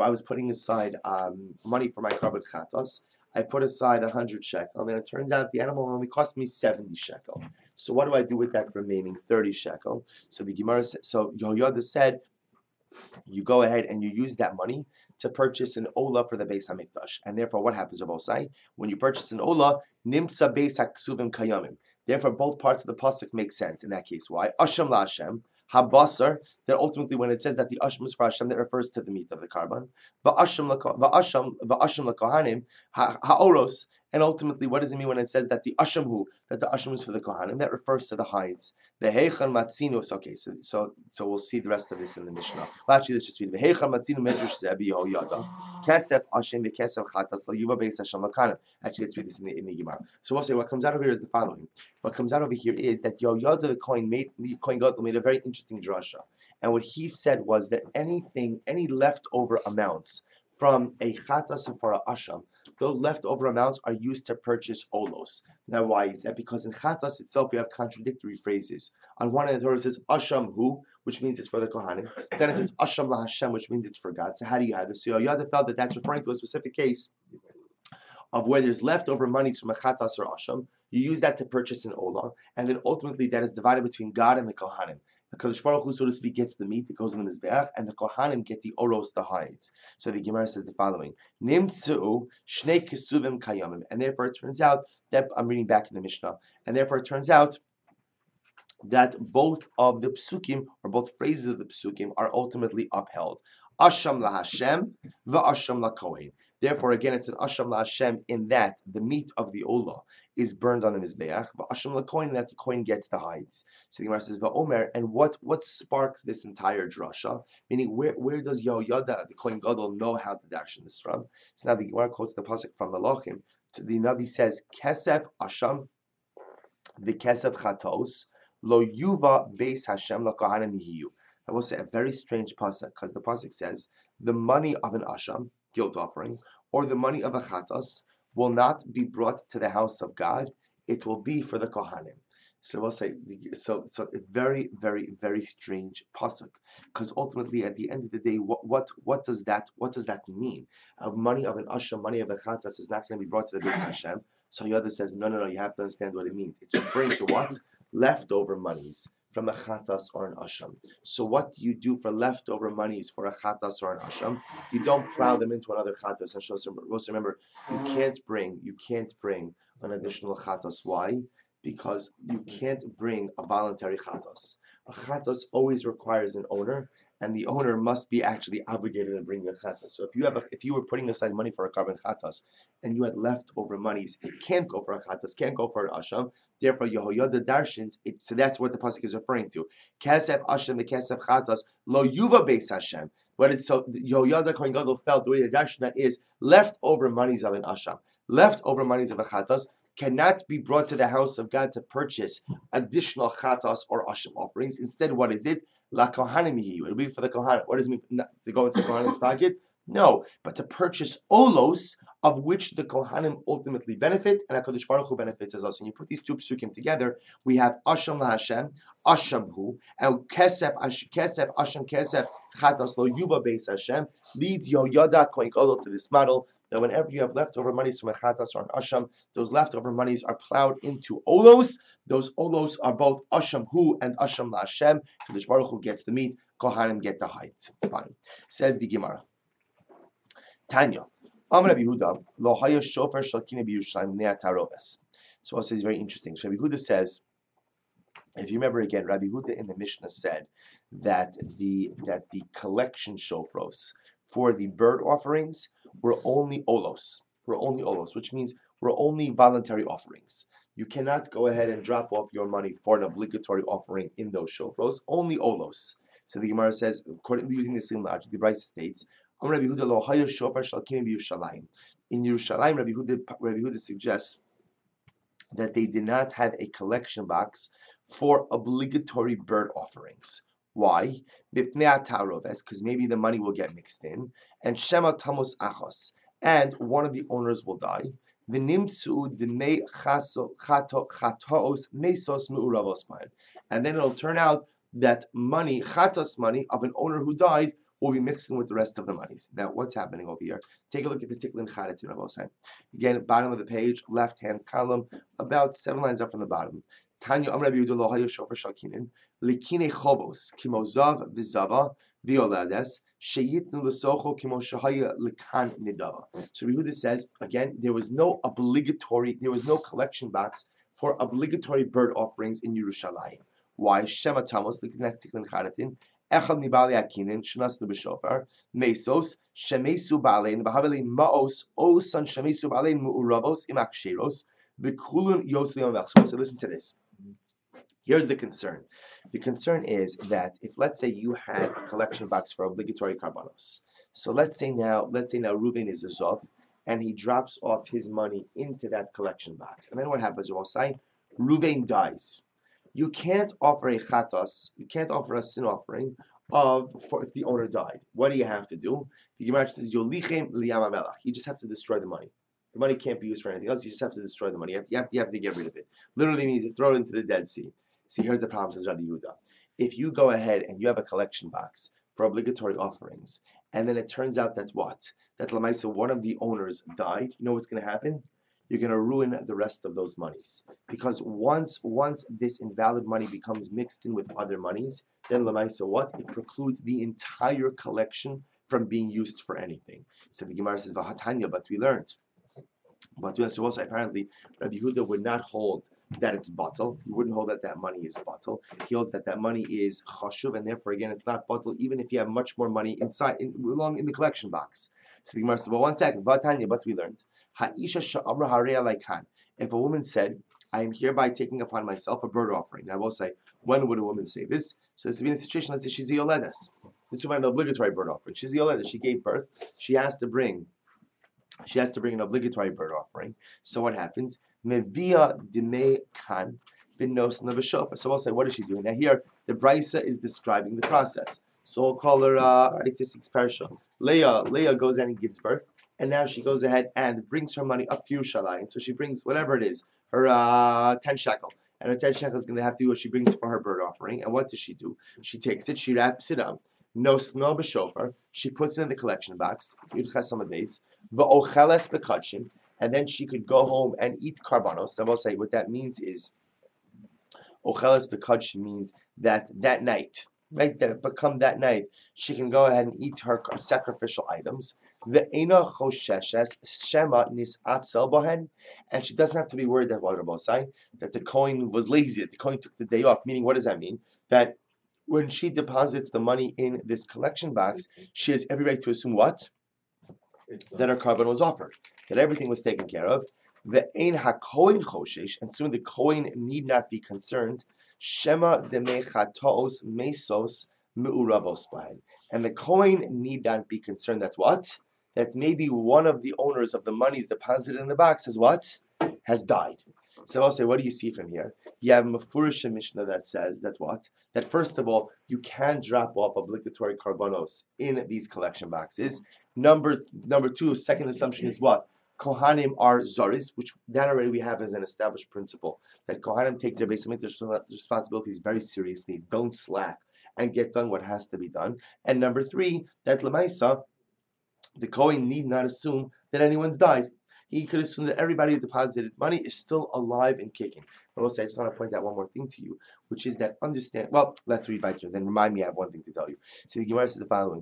money for my carbon Chatas. I put aside 100 shekel, and then it turns out the animal only cost me 70 shekel. So what do I do with that remaining 30 shekel? So the Gemara, so Yehoyada said, you go ahead and you use that money to purchase an ola for the Beis Hamikdash. And therefore, what happens, Rabosai? When you purchase an ola, nimtza beis haksuvim kayamim. Therefore, both parts of the pasuk make sense in that case. Why? Asham laHashem. Habasar, that ultimately when it says that the asham is for Hashem, that refers to the meat of the carbon. Va'asham lakohanim, ha'oros, and ultimately what does it mean when it says that the asham is for the kohanim? That refers to the hides. The heichan matzinus. Okay, so we'll see the rest of this in the Mishnah. Well, actually, let's just read the heichan matzinu medrash zebi Yehoyada kesef ashim v'kesef chatas lo yuva beis Hashem lakanim. Actually, let's read this in the Gemara. So we'll say what comes out over here is the following. What comes out over here is that Yehoyada the Kohen Gadol made a very interesting drasha, and what he said was that any leftover amounts from a chatas and for a asham, those leftover amounts are used to purchase olos. Now, why is that? Because in chatas itself, we have contradictory phrases. On one hand, the Torah says asham hu, which means it's for the kohanim. Then it says asham laHashem, which means it's for God. So how do you have this? So Yehoyada felt that that's referring to a specific case of where there's leftover monies from a chatas or asham. You use that to purchase an olah, and then ultimately that is divided between God and the kohanim. The Kadosh Baruch Hu, so to speak, gets the meat that goes in the mizbeach, and the kohanim get the oros, the hides. So the Gemara says the following: Nimtzu shnei kesuvim kayamim, and therefore it turns out that I'm reading back in the Mishnah, and therefore it turns out that both of the psukim, or both phrases of the psukim, are ultimately upheld. Asham laHashem va'asham laKohen. Therefore, again, it's an asham laHashem in that the meat of the olah is burned on the mizbeach, va'asham laKohen, that the kohen gets the hides. So the Gemara says va'omer, and what sparks this entire drasha? Meaning, where does Yehoyada, the kohen gadol, know how to darshan this from? So now the Gemara quotes the pasuk from Malachim. The Navi says kesef asham, the kesef chatos. Lo yuva beis Hashem la kohanim yihiyu. I will say a very strange pasuk, because the pasuk says the money of an asham, guilt offering, or the money of a chatas will not be brought to the house of God. It will be for the kohanim. So we'll say so a very, very, very strange pasuk, because ultimately at the end of the day, what does that mean? Money of an asham, money of a chatas is not going to be brought to the beis Hashem. So the other says no, you have to understand what it means. It's referring to what? Leftover monies from a chatas or an asham. So what do you do for leftover monies for a chatas or an asham? You don't plow them into another chatas. And also remember, you can't bring an additional chatas. Why? Because you can't bring a voluntary chatas. A chatas always requires an owner, and the owner must be actually obligated to bring a chatas. So if you were putting aside money for a carbon chatas, and you had leftover monies, it can't go for a chatas, can't go for an asham. Therefore, Yehoyada darshins. So that's what the pasuk is referring to. Kesef asham, the kesef chatas, lo yuva beis Hashem. What is so? Yehoyada kohen gadol felt the way the darshan that is leftover monies of an asham, leftover monies of a chatas cannot be brought to the house of God to purchase additional chatas or asham offerings. Instead, what is it? La kohanim yihiyu. It'll be for the kohanim. What does it mean? To go into the kohanim's pocket? No, but to purchase olos, of which the kohanim ultimately benefit, and HaKadosh Baruch Hu benefits as us. And you put these two psukim together, we have asham laHashem, asham hu, and kesef asham kesef chatas lo yuba beis Hashem leads Yehoyada kohen gadol to this model that whenever you have leftover monies from a chatas or an asham, those leftover monies are plowed into olos. Those olos are both asham hu and asham laHashem. HaKadosh Baruch Hu gets the meat, kohanim get the hides. Fine. Says the Gemara. Tanya, Amar Rabbi Yehuda, lo haya shofar shalkina b'Yerushalayim ne'at taroves. So it says very interesting. So Rabbi Yehuda says, if you remember again, Rabbi Yehuda in the Mishnah said that the collection shofros for the bird offerings were only olos, which means were only voluntary offerings. You cannot go ahead and drop off your money for an obligatory offering in those shofros, only olos. So the Gemara says, using the same logic, the Brisa states, in Yerushalayim, Rabbi Yehuda suggests that they did not have a collection box for obligatory bird offerings. Why? Because maybe the money will get mixed in, and Shema Tamos Achos, and one of the owners will die. And then it'll turn out that money, chatos money of an owner who died, will be mixing with the rest of the monies. Now, what's happening over here? Take a look at the Tiklin Chadatin Rav Osai. Again, bottom of the page, left-hand column, about 7 lines up from the bottom. Tanya Amar Rabbi Yehuda lo haya shofar shalkinin likine chovos kimozav v'zava v'olades sheyitnu l'socho kimo shahaya likan nidava. So Rabbi Yehuda says again, there was no collection box for obligatory bird offerings in Yerushalayim. Why? Shema Tamos, the next Tiklin Chadatin. Echad nibali akinin shnas b'shofar mesos shemesu balein v'haveli maos osan shemesu balein mu'uravos imaksheros v'kulun yotlion v'achsos. So listen to this. Here's the concern. The concern is that if, let's say, you had a collection box for obligatory karbanos. So let's say now Reuven is a zov, and he drops off his money into that collection box. And then what happens? We'll say Reuven dies. You can't offer a chatas, you can't offer a sin offering for if the owner died. What do you have to do? The Gemara says, Yolichem liyam hamelach. You just have to destroy the money. The money can't be used for anything else. You just have to destroy the money. You have to get rid of it. Literally means you throw it into the Dead Sea. See, here's the problem, says Rabbi Yehuda. If you go ahead and you have a collection box for obligatory offerings, and then it turns out that Lamaisa, one of the owners died, you know what's going to happen? you're going to ruin the rest of those monies. Because once this invalid money becomes mixed in with other monies, then Lamaisa what? It precludes the entire collection from being used for anything. So the Gemara says, Vahatanya, but we learned. But also apparently Rabbi Yehuda would not hold that it's batal. He wouldn't hold that that money is batal. He holds that that money is chashuv, and therefore again it's not batal, even if you have much more money inside, along in the collection box. So the Gemara says, well, 1 second, Vatanya, but we learned, Ha'isha sha'amra hareya laikan. If a woman said, I am hereby taking upon myself a bird offering. Now I will say, when would a woman say this? So this would be in a situation, let's say she's Yoledes. This would be an obligatory bird offering. She's Yoledes, she gave birth, she has to bring an obligatory bird offering. So what happens? Mevia dime kan binos nabashofa. So we'll say, what is she doing? Now here, the Brisa is describing the process. So we'll call her this parsha. Leah goes in and gives birth, and now she goes ahead and brings her money up to Yerushalayim. So she brings whatever it is, her 10 shekel. And her 10 shekel is going to have to do what she brings for her bird offering. And what does she do? She takes it, she wraps it up. No smell b'shofar. She puts it in the collection box. V'ocheles bekachim, and then she could go home and eat karbanos. I will say what that means is ocheles bekachim means that night, right? That night, she can go ahead and eat her sacrificial items. Ve'ena chosheshes shema nisatzel bohen, and she doesn't have to be worried that what Rabbi say that the Kohen was lazy, that the Kohen took the day off. Meaning, what does that mean? That when she deposits the money in this collection box, she has every right to assume what? That her carbon was offered, that everything was taken care of. The ein hakohen choshesh, and soon the Kohen need not be concerned. Shema demechatos mesos meurabos bahen, and the Kohen need not be concerned that what? That maybe one of the owners of the monies deposited in the box has died. So I'll say, what do you see from here? You have Mefurish Mishnah that says that what? That first of all, you can drop off obligatory karbanos in these collection boxes. Number two, second assumption is what? Kohanim are zaris, which that already we have as an established principle, that Kohanim take their basic responsibilities very seriously, don't slack, and get done what has to be done. And number three, that Lamaisa, the Kohen need not assume that anyone's died. He could assume that everybody who deposited money is still alive and kicking. But also, I just want to point out one more thing to you, which is that let's read right here, then remind me I have one thing to tell you. So the Gemara says the following.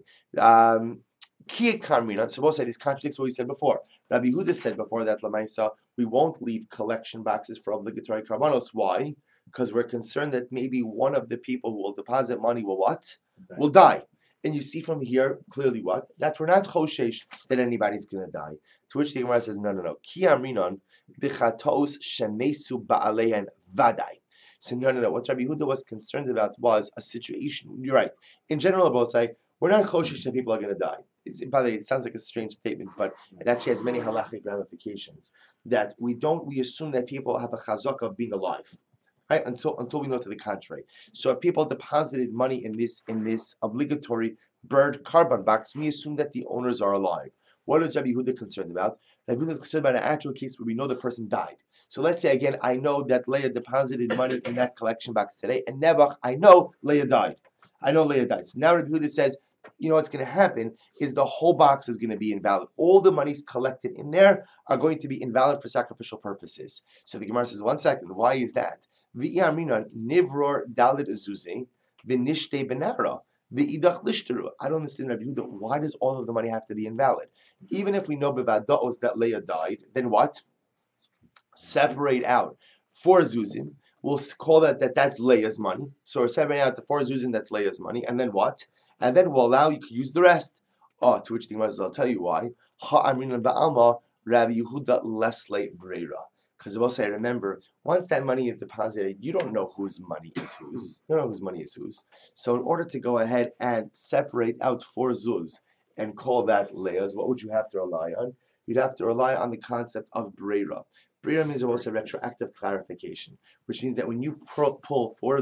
Kia Kamrina, so we'll say this contradicts what we said before. Rabbi Yehuda said before that Lamaisa, we won't leave collection boxes for obligatory karbanos. Why? Because we're concerned that maybe one of the people who will deposit money will what? Will die. And you see from here clearly what? That we're not choshesh that anybody's going to die. To which the Gemara says, no. Ki amrinon bichatos shemesu ba'alein vadai. So no. What Rabbi Yehuda was concerned about was a situation. You're right. In general, both say we're not choshesh that people are going to die. By the way, it sounds like a strange statement, but it actually has many halachic ramifications. That we assume that people have a chazaka of being alive. Right, until we know to the contrary. So if people deposited money in this obligatory bird carbon box, we assume that the owners are alive. What is Rabbi Yehuda concerned about? Rabbi Yehuda is concerned about an actual case where we know the person died. So let's say again, I know that Leah deposited money in that collection box today, and Nebuch, I know Leah died. So now Rabbi Yehuda says, you know what's going to happen is the whole box is going to be invalid. All the monies collected in there are going to be invalid for sacrificial purposes. So the Gemara says, 1 second, why is that? Nivror dalit azuzi v'nishte benara v'idach lishtaru. I don't understand, Rabbi Yehuda. Why does all of the money have to be invalid? Even if we know b'vadaos that Leah died, then what? Separate out 4 zuzim. We'll call that's Leah's money. So we're separating out the 4 zuzim, that's Leah's money, and then what? And then we'll allow you to use the rest. To which the Gemara says, I'll tell you why. Ha'amrin ba'alma Rabbi Yehuda lesle breira. Because we'll say, remember, once that money is deposited, you don't know whose money is whose. You don't know whose money is whose. So in order to go ahead and separate out 4 zuz and call that Leah's, what would you have to rely on? You'd have to rely on the concept of breira. Breira means also retroactive clarification, which means that when you pull 4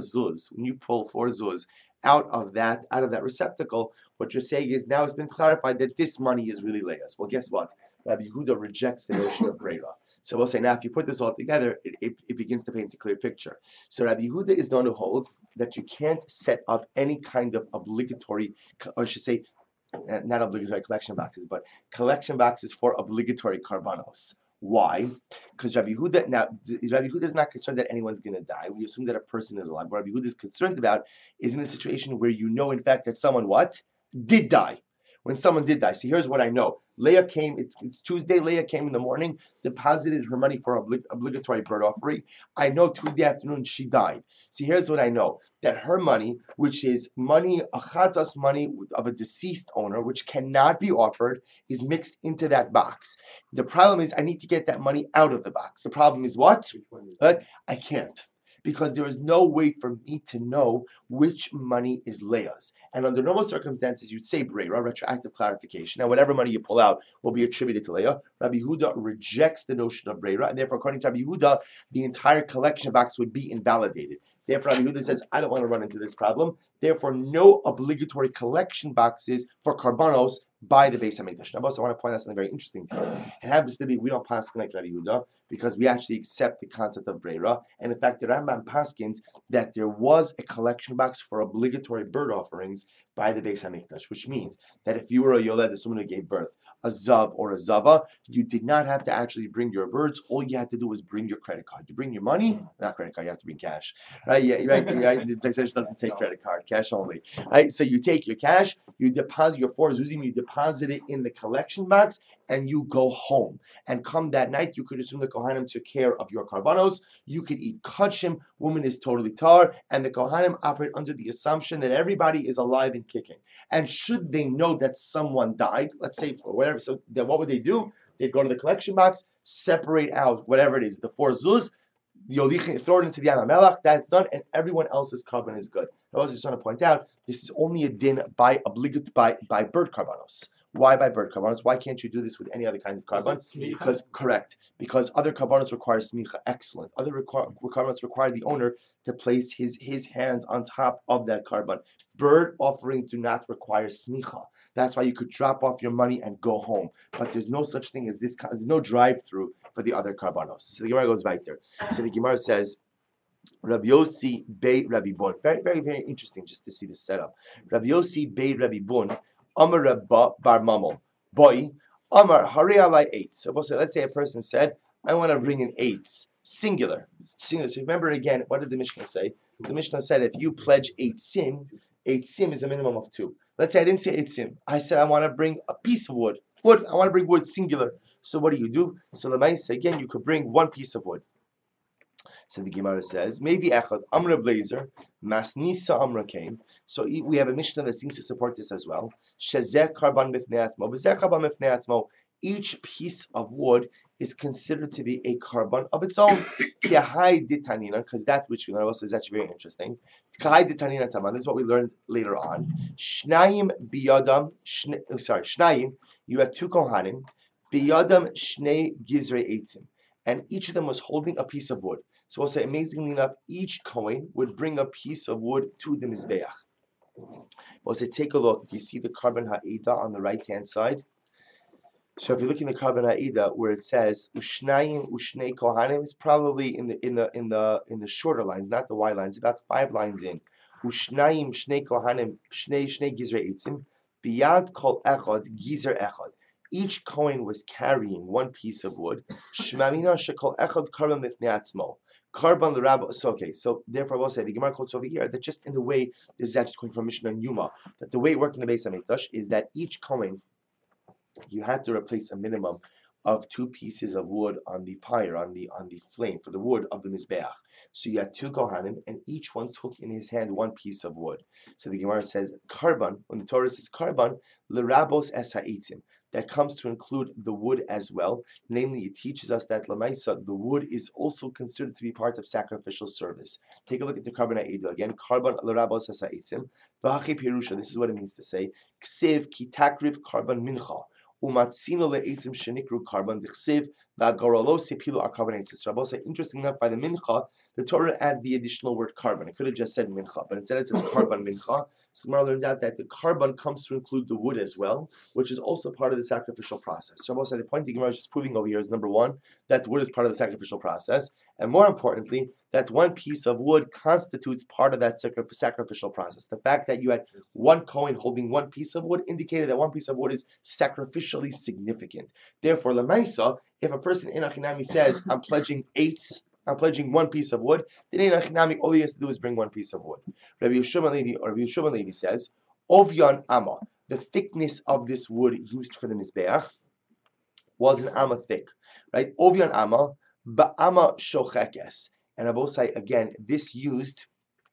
zuz out of that receptacle, what you're saying is now it's been clarified that this money is really Leah's. Well, guess what? Rabbi Yehuda rejects the notion of breira. So we'll say now, if you put this all together, it begins to paint a clear picture. So Rabbi Yehuda is the one who holds that you can't set up any kind of obligatory, or I should say, not obligatory collection boxes, but collection boxes for obligatory karbanos. Why? Because Rabbi Yehuda, now Rabbi Yehuda is not concerned that anyone's going to die. We assume that a person is alive. What Rabbi Yehuda is concerned about is in a situation where you know, in fact, that someone what? Did die. When someone did die. See, here's what I know. Leah came, it's Tuesday, Leah came in the morning, deposited her money for obligatory bird offering. I know Tuesday afternoon she died. See, here's what I know. That her money, which is money, achatas money of a deceased owner, which cannot be offered, is mixed into that box. The problem is I need to get that money out of the box. The problem is what? I can't. Because there is no way for me to know which money is Leah's. And under normal circumstances, you'd say Breira, retroactive clarification. Now, whatever money you pull out will be attributed to Leah. Rabbi Yehuda rejects the notion of Breira, and therefore, according to Rabbi Yehuda, the entire collection box would be invalidated. Therefore, Rabbi Yehuda says, I don't want to run into this problem. Therefore, no obligatory collection boxes for karbanos by the Beis Hamikdash. Now, also, I want to point out something very interesting to you. It happens to be we don't pass like Rabbi Yehuda because we actually accept the concept of Breira. And in fact, the Rambam paskins that there was a collection box for obligatory bird offerings by the Beis Hamikdash, which means that if you were a Yoled, this woman who gave birth, a Zav or a Zava, you did not have to actually bring your birds. All you had to do was bring your credit card. You bring your money, not credit card, you have to bring cash. Right? Yeah, right. The PlayStation doesn't take credit card, cash only. Right? So you take your cash, you deposit your 4 zuzim, you deposit it in the collection box, and you go home. And come that night, you could assume the Kohanim took care of your karbanos. You could eat kachim. Woman is totally tar, and the Kohanim operate under the assumption that everybody is alive and kicking. And should they know that someone died, let's say for whatever, so then what would they do? They'd go to the collection box, separate out whatever it is, the 4 zuz, Yolichin, throw it into the Yam HaMelech, that's done, and everyone else's carbon is good. I also just want to point out, this is only a din by bird karbanos. Why by bird karbanos? Why can't you do this with any other kind of carbon? Because other karbanos require smicha. Excellent. Other karbanos require the owner to place his hands on top of that carbon. Bird offerings do not require smicha. That's why you could drop off your money and go home. But there's no such thing as this. There's no drive-through for the other karbanos. So the Gemara goes right there. So the Gemara says, Rabbi Yossi Bei Rabbi Bun. Very, very, very interesting just to see this setup. Rabbi Yossi Bei Rabbi Bun, Amar Rabba Bar Mamel. Boy, Amar Hari Alai eight. So let's say a person said, I want to bring in eights. Singular. So remember again, what did the Mishnah say? The Mishnah said if you pledge 8 sim is a minimum of 2. Let's say I didn't say 8 sim. I said I want to bring a piece of wood. I want to bring wood singular. So what do? So the Lamaisa, again, you could bring 1 piece of wood. So the Gemara says, maybe Echad, Amra Blazer, Masnisa Amra came. So we have a Mishnah that seems to support this as well. Shezeh Karban Mifnei Atzmo, V'zeh Karban Mifnei Atzmo. Each piece of wood is considered to be a carbon of its own. Kahai ditanina, because that which we learned also is actually very interesting. Kahai ditanina taman. This is what we learned later on. Shnayim biyadam. Shnayim. You have 2 kohanim. Biyadam shnei gizrei eitzim, and each of them was holding a piece of wood. So we'll say, amazingly enough, each Kohen would bring a piece of wood to the Mizbeach. We'll say, take a look. Do you see the Karban Ha'ida on the right-hand side? So if you look in the Karban Ha'ida where it says Ushnayim Ushnei Kohanim, it's probably in the shorter lines, not the wide lines, about 5 lines in. Ushnayim Shnei Kohanim Shnei Gizrei Eitzim Biyad Kol Echad Gizer Echad. Each Kohen was carrying 1 piece of wood. Shmamina Shekol Echad Karban Mifnei Atzmo. Karban l'Rabba. So okay, so therefore I will say the Gemara quotes over here that just in the way this is actually coming from Mishnah and Yuma, that the way it worked in the Beis Hamikdash is that each Kohen you had to replace a minimum of 2 pieces of wood on the pyre, on the flame for the wood of the Mizbeach. So you had 2 Kohanim, and each one took in his hand 1 piece of wood. So the Gemara says Karban, when the Torah says Karban, l'Rabos es ha'itzim, that comes to include the wood as well. Namely, it teaches us that Lamaisa, the wood is also considered to be part of sacrificial service. Take a look at the Karban Ha'ida again. Karban l'Rabos es ha'itzim. V'hachi pirusha, this is what it means to say. Ksiv ki takriv karban mincha. Umatzino le'etzim shenikru karban dichsiv v'agorolo sepilu ar-karban eitzis. Rabbi say, interesting enough, by the mincha, the Torah add the additional word karban. It could have just said mincha, but instead it says karban mincha. So Gemara learns out that the karban comes to include the wood as well, which is also part of the sacrificial process. So Rabbi say the point the Gemara is just proving over here is number 1, that wood is part of the sacrificial process, and more importantly, that 1 piece of wood constitutes part of that sacrificial process. The fact that you had 1 Kohen holding 1 piece of wood indicated that 1 piece of wood is sacrificially significant. Therefore, Lamaisa, if a person in Achinami says, I'm pledging one piece of wood, then in Achinami, all he has to do is bring one piece of wood. Rabbi Yeshua Levi says, Ovyan Amma, the thickness of this wood used for the Mizbeach was an Amma thick, right? Ovyan Amma, Ba'ama Shochekes. And I will say again, this used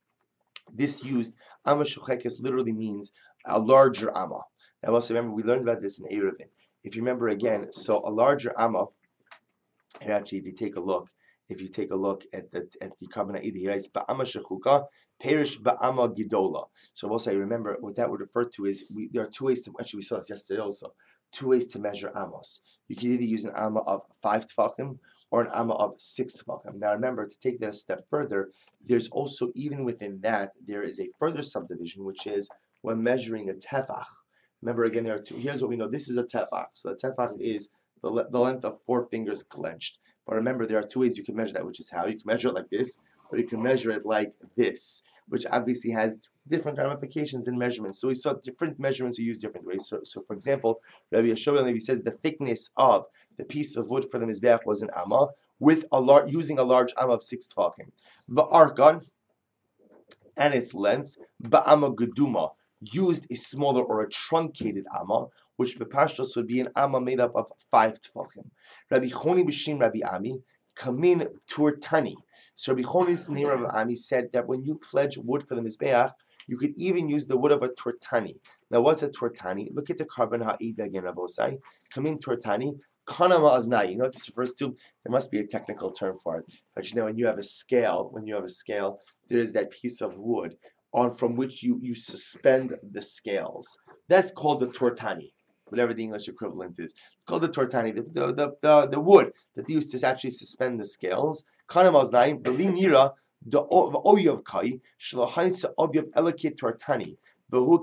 Amma Shochekes literally means a larger Amma. Now also remember, we learned about this in Eruvin. If you remember again, so a larger Amma, and actually if you take a look at the Kabbalah, he writes Ba'ama Shechuka, Perish Ba'ama Gidola. So we'll say, remember what that would refer to is there are two ways to, actually we saw this yesterday also, two ways to measure Amos. You can either use an Amma of 5 Tfachim or an Amma of 6 Tfachim. Now remember, to take that a step further, there's also, even within that, there is a further subdivision, which is when measuring a Tefach. Remember again, there are two. Here's what we know. This is a Tefach. So the Tefach is the length of 4 fingers clenched. But remember, there are two ways you can measure that, which is how you can measure it like this, or you can measure it like this, which obviously has different ramifications in measurements. So we saw different measurements are used different ways. So for example, Rabbi Yeshua Levi says the thickness of the piece of wood for the Mizbeach was an Amma, with using a large Amma of 6 Tfachim. The Arkan, and its length, Ba'ama Geduma, used a smaller or a truncated Amma, which Bepashtos would be an Amma made up of 5 Tfachim. Rabbi Choni B'Shem Rabbi Ami, Kamin Turtani. So Rabbi Choni's name Rabbi Ami said that when you pledge wood for the Mizbeach, you could even use the wood of a Turtani. Now what's a Turtani? Look at the carbon ha'ida again, Rabosai. Kamin Turtani. Kanama aznai. You know what this refers to? There must be a technical term for it. But you know, when you have a scale, there is that piece of wood from which you suspend the scales. That's called the tortani, whatever the English equivalent is. It's called the tortani, the wood that they used to actually suspend the scales. Kanama aznai, belinira, the oyav kai, shlohaisa oyav elakit tortani. So we'll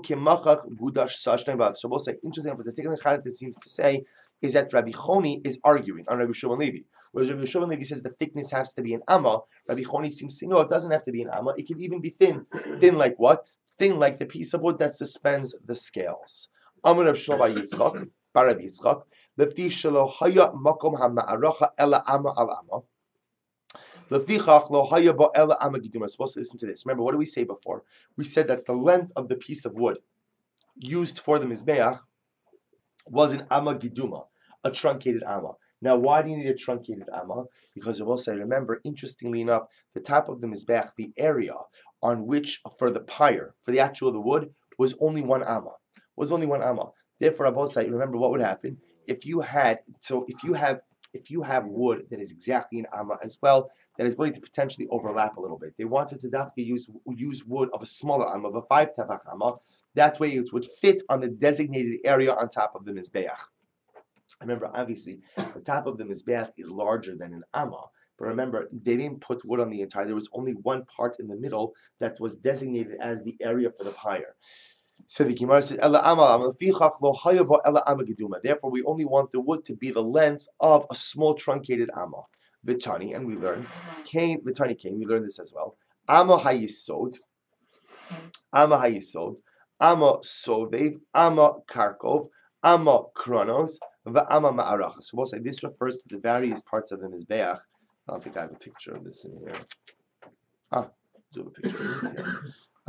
say, interesting, but the technical that seems to say is that Rabbi Choni is arguing on Rabbi Shimon Levi. Whereas Rabbi Shimon Levi says the thickness has to be an Amma, Rabbi Choni seems to say, no, it doesn't have to be an Amma. It could even be thin. Thin like what? Thin like the piece of wood that suspends the scales. Amar Rav Shlomo Yitzchak, Barav Yitzchak, Lefi shelo haya makom ha'ma'aracha ela Amma al Amma. Lefichach lo haya bo ela Amma giduma. We're supposed to listen to this. Remember, what did we say before? We said that the length of the piece of wood used for the Mizbeach was an Amma Giduma, a truncated Amma. Now, why do you need a truncated Amma? Because I will say, remember, interestingly enough, the top of the Mizbeach, the area on which, for the pyre, for the the wood, was only one Amma. Therefore, I will say, remember what would happen if you have wood that is exactly an Amma as well, that is going to potentially overlap a little bit. They wanted to definitely use wood of a smaller Amma, of a 5 Tefach Amma. That way it would fit on the designated area on top of the Mizbeach. Remember, obviously, the top of the Mizbeach is larger than an Amma. But remember, they didn't put wood on the entire. There was only one part in the middle that was designated as the area for the pyre. So the Gemara says, therefore, we only want the wood to be the length of a small truncated Amma. Vitani, and we learned, we learned this as well. Amma hayisod, Amma Sovev, Amma Karkov, Amma Kronos, V'Amma Ma'arach. So we'll say this refers to the various parts of the Mizbeach. I don't think I have a picture of this in here. Do a picture of this in here.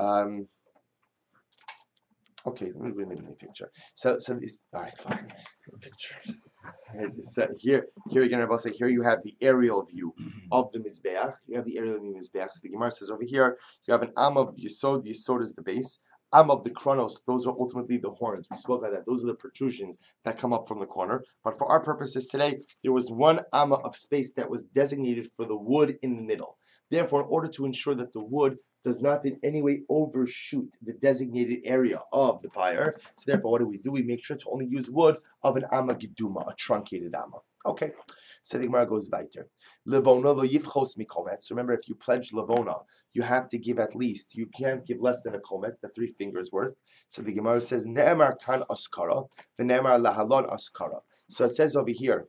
Okay, let me bring a picture. So this, all right, fine. A picture. Here again, I will say, here you have the aerial view of the Mizbeach. You have the aerial view of the Mizbeach. So the Gemara says over here, you have an Am of the Yisod. The Yisod is the base. Am of the Kronos, those are ultimately the horns. We spoke about that. Those are the protrusions that come up from the corner. But for our purposes today, there was one Amma of space that was designated for the wood in the middle. Therefore, in order to ensure that the wood does not in any way overshoot the designated area of the pyre, so therefore what do? We make sure to only use wood of an Amma Giduma, a truncated Amma. Okay, so the Gemara goes weiter. Levona lo yifchos mikometz. Remember, if you pledge levona, you have to give at least, you can't give less than a kometz, the 3 fingers worth. So the Gemara says, Ne'emar kan askara, v'ne'emar lahalon askara. So it says over here,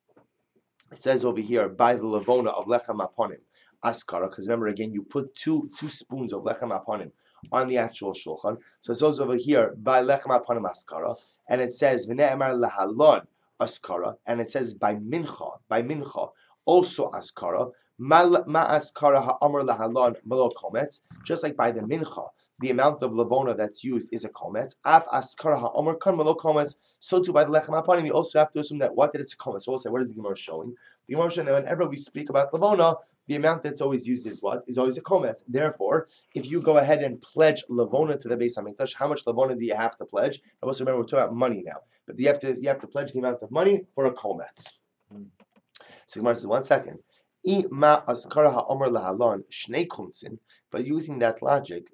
by the levona of lechem aponim, askara, because remember again, you put two spoons of lechem aponim on the actual shulchan. So it says over here, by lechem aponim askara, and it says, v'ne'emar lahalon askara, and it says by mincha, also askara. Ma askara ha'amar lahalon malo kometz, just like by the mincha, the amount of lavona that's used is a kometz. Af askara ha'amar kan malo kometz, so too by the lechem hapanim, we also have to assume that what did it's a kometz. So we'll say, what is the Gemara showing? The Gemara showing that whenever we speak about lavona, the amount that's always used is what? Is always a kometz. Therefore, if you go ahead and pledge lavona to the Beis Hamikdash, how much lavona do you have to pledge? And also remember, we're talking about money now, but you have to pledge the amount of money for a kometz. So Gemara says, 1 second. But using that logic,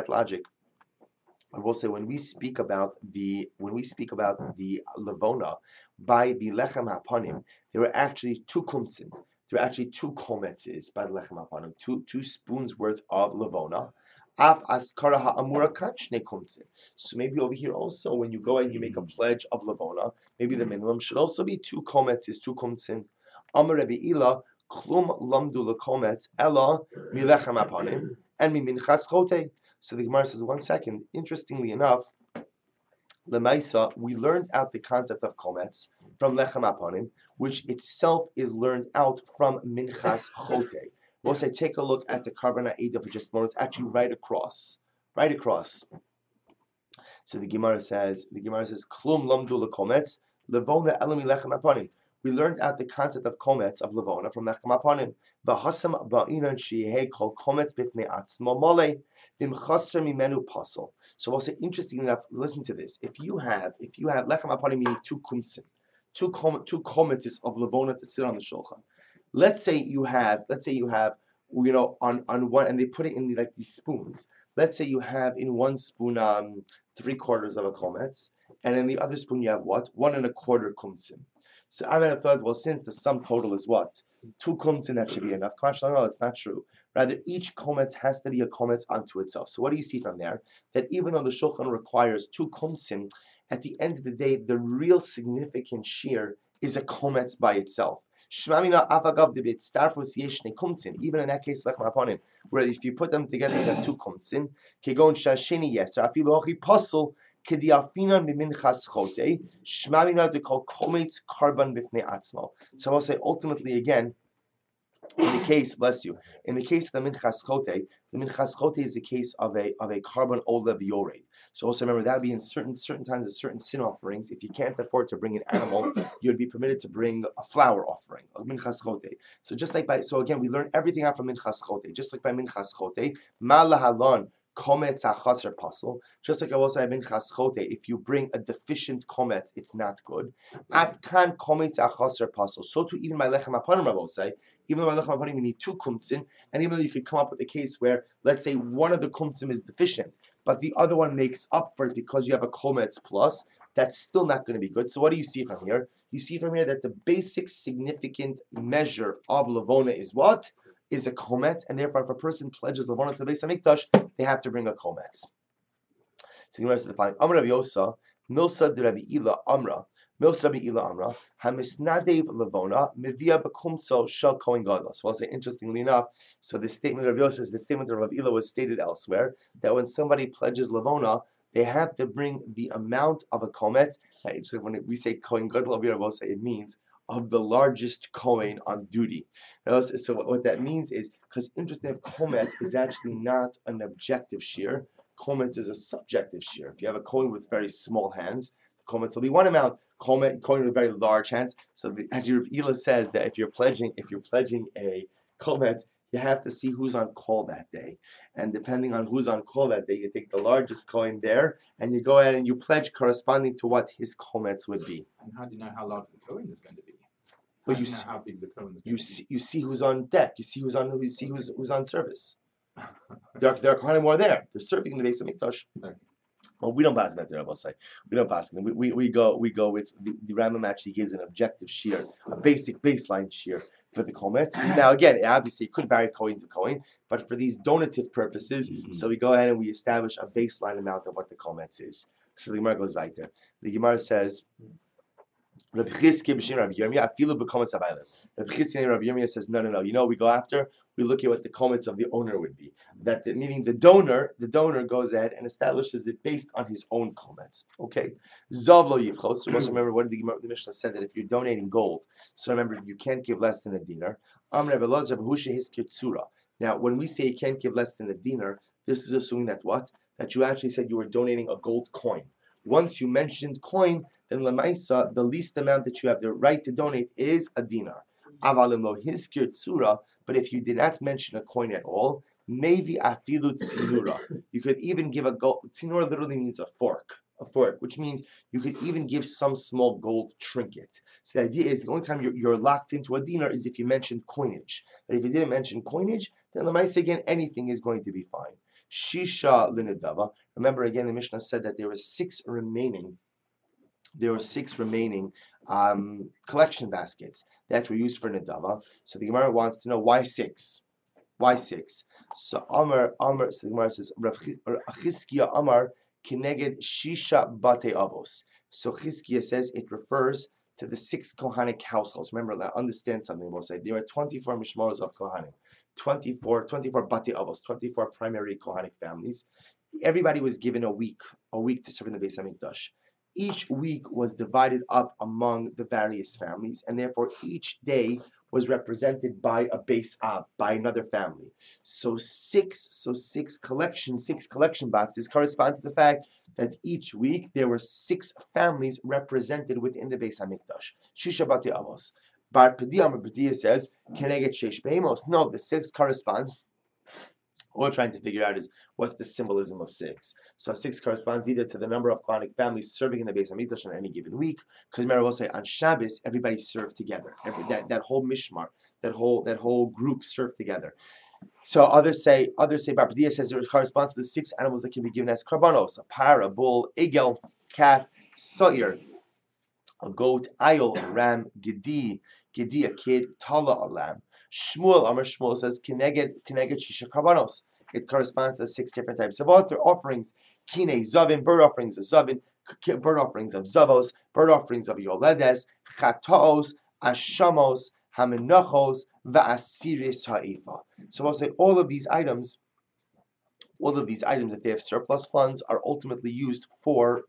I will say when we speak about the lavona by the lechem hapanim, there were actually 2 kumtzin. There are actually 2 kometzes by the lechem hapanim, two spoons worth of lavona. Af askara ha'amura kan shnei kumtzin. So maybe over here also, when you go and you make a pledge of lavona, maybe the minimum should also be 2 kometzes, 2 kumtzin. Amar Rabbi Ila, klum lamdu lekometz ela milechem hapanim and miminchas chote. So the Gemara says, 1 second. Interestingly enough, Lemaisa, we learned out the concept of kometz from lechem hapanim, which itself is learned out from minchas chote. We'll say, take a look at the Karban Ha'edah for just a moment. It's actually right across. So the Gemara says, klum lamdu lekometz levona ela milechem hapanim. We learned out the concept of kometz, of lavona, from lechem hapanim. V'hasam ba'inan sheyehei kol kometz bifnei atzmo mole v'imchaser mimenu pasol. So we'll say, interesting enough, listen to this. If you have lechem hapanim, meaning 2 kumtzim, two kometzes of lavona to sit on the shulchan. Let's say you have, on one, and they put it in like these spoons. Let's say you have in one spoon 3/4 of a kometz, and in the other spoon you have what? 1 1/4 kumtzim. So I mean, I thought, well, since the sum total is what? 2 kumtzin, that should be enough. No, it's not true. Rather, each kometz has to be a kometz unto itself. So what do you see from there? That even though the shulchan requires 2 kumtzin, at the end of the day, the real significant shear is a kometz by itself. Even in that case, lechem hapanim, where if you put them together, you have 2 kumtzin. Kegon shasheni yeser afilu hochi pasul. So I will say ultimately again, in the case of the minchas chote is the case of a carbon olev yored. So also remember that would be in certain times of certain sin offerings. If you can't afford to bring an animal, you'd be permitted to bring a flour offering, a minchas chote. So just like again, we learn everything out from minchas chote. Just like by minchas chote, ma lahalon kometz hachaser pasul. Just like I will say minchas chote, if you bring a deficient kometz, it's not good. Afkan kometz hachaser pasul. So too, even by lechem hapanim, I will say, even though by lechem hapanim you need 2 kumtzin, and even though you could come up with a case where, let's say, one of the kumtzin is deficient, but the other one makes up for it because you have a kometz plus, that's still not going to be good. So what do you see from here? You see from here that the basic significant measure of lavona is what? Is a kometz, and therefore if a person pledges lavona to the Beis Hamikdash, they have to bring a kometz. So you the following: Amar Rabbi Yosa, Milsa de Rabbi Ila Amra, Hamisnadev lavona mivia bekumtzo shel kohen gadol. So I'll say, interestingly enough, so the statement of Rabbi Yosa is the statement of Rabbi Ila was stated elsewhere that when somebody pledges lavona, they have to bring the amount of a kometz. So when we say kohen gadol, Rabbi Ila will say it means of the largest kohen on duty. So what that means is, because interesting, kometz is actually not an objective shear. Kometz is a subjective shear. If you have a kohen with very small hands, the kometz will be one amount. Kohen with very large hands. So actually, Ela says that if you're pledging a kometz, you have to see who's on call that day, and depending on who's on call that day, you take the largest kohen there, and you go ahead and you pledge corresponding to what his kometz would be. And how do you know how large the kohen is going to be? Well, you see how big the kohen is. You see who's on deck. You see who's on service. There are kohanim more there. They're serving in the Beis Hamikdash. Okay. Well, we don't pass that there, I will say. We don't pass them. We go with the Rambam actually gives an objective shear, a basic baseline shear for the kometz. Now again, obviously it could vary kohen to kohen, but for these donative purposes, so we go ahead and we establish a baseline amount of what the kometz is. So the Gemara goes right there. The Gemara says, Rabbi Rabbi Chizkiya and Rabbi Yirmiyah says, no. You know, we go after, we look at what the comments of the owner would be. Meaning the donor goes ahead and establishes it based on his own comments. Okay. Zav lo yivchos. So also remember what the Mishnah said, that if you're donating gold, so remember you can't give less than a dinar. Amr Rabbi Elazar v'husha hiskir tzura. Now, when we say you can't give less than a dinar, this is assuming that what? That you actually said you were donating a gold coin. Once you mentioned coin, then lemaisa, the least amount that you have the right to donate is a dinar. Avalim lo hiskir tzura, but if you did not mention a coin at all, maybe afilu tzinura. You could even give a gold. Tzinura literally means a fork, which means you could even give some small gold trinket. So the idea is the only time you're locked into a dinar is if you mentioned coinage. But if you didn't mention coinage, then lemaisa again anything is going to be fine. Shisha linedava. Remember again, the Mishnah said that there were six remaining collection baskets that were used for nedava. So the Gemara wants to know why six. Why six? So Amar. So the Gemara says Chizkiya Amar kineged shisha bate avos. So Chizkiya says it refers to the 6 Kohanic households. Remember, understand something. We'll say there are 24 mishmaros of Kohanim. 24 bate avos, 24 primary Kohanic families. Everybody was given a week to serve in the Beis Hamikdash. Each week was divided up among the various families, and therefore each day was represented by a Beis Av, by another family. So six collection boxes correspond to the fact that each week there were 6 families represented within the Beis Hamikdash. Shisha bate avos. Bar Pedia says, Keneged Sheish Behemos. No, the 6 corresponds. All we're trying to figure out is what's the symbolism of 6. So 6 corresponds either to the number of Quranic families serving in the Beis Hamikdash on any given week, because remember we'll say on Shabbos everybody served together. That whole mishmar, that whole group served together. So others say Bar Pedia says it corresponds to the 6 animals that can be given as karbanos: a par, a bull, egel, calf, sa'ir, a goat, ayil, a ram, gedi, a kid, tala, a lamb. Shmuel says kineged shisha karbanos. It corresponds to 6 different types of offerings: kine, zavin, bird offerings of zavin, bird offerings of zavos, bird offerings of yoledes, chataos, ashamos, hamenachos, va'asiris ha'ifa. So I'll say all of these items, if they have surplus funds, are ultimately used for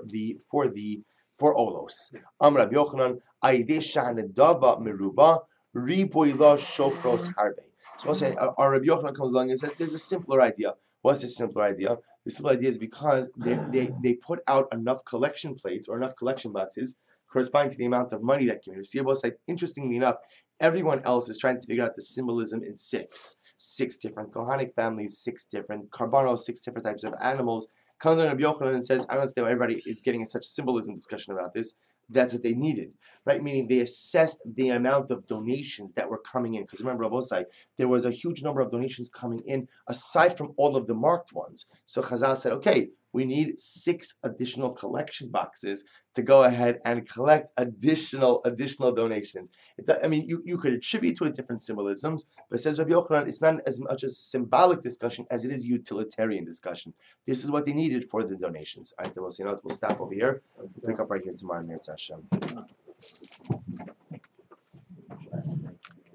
olos. Amar Rabbi Yochanan, aidei shahanedava meruba riboy la shofros harbe. So I'll say our Rabbi Yochanan comes along and says there's a simpler idea. What's the simpler idea? The simple idea is because they put out enough collection plates or enough collection boxes corresponding to the amount of money that can be received. Interestingly enough, everyone else is trying to figure out the symbolism in 6 different Kohanic families, 6 different karbanos, 6 different types of animals. Comes on Rabbi Yochanan and says, I don't understand why everybody is getting in such symbolism discussion about this. That's what they needed, right? Meaning they assessed the amount of donations that were coming in. Because remember, Rabosai, there was a huge number of donations coming in aside from all of the marked ones. So Chazal said, okay, we need 6 additional collection boxes to go ahead and collect additional donations. You could attribute to it different symbolisms, but it says Rabbi Yochanan, it's not as much a symbolic discussion as it is a utilitarian discussion. This is what they needed for the donations. All right, we'll stop over here. We'll pick up right here tomorrow in Hashem.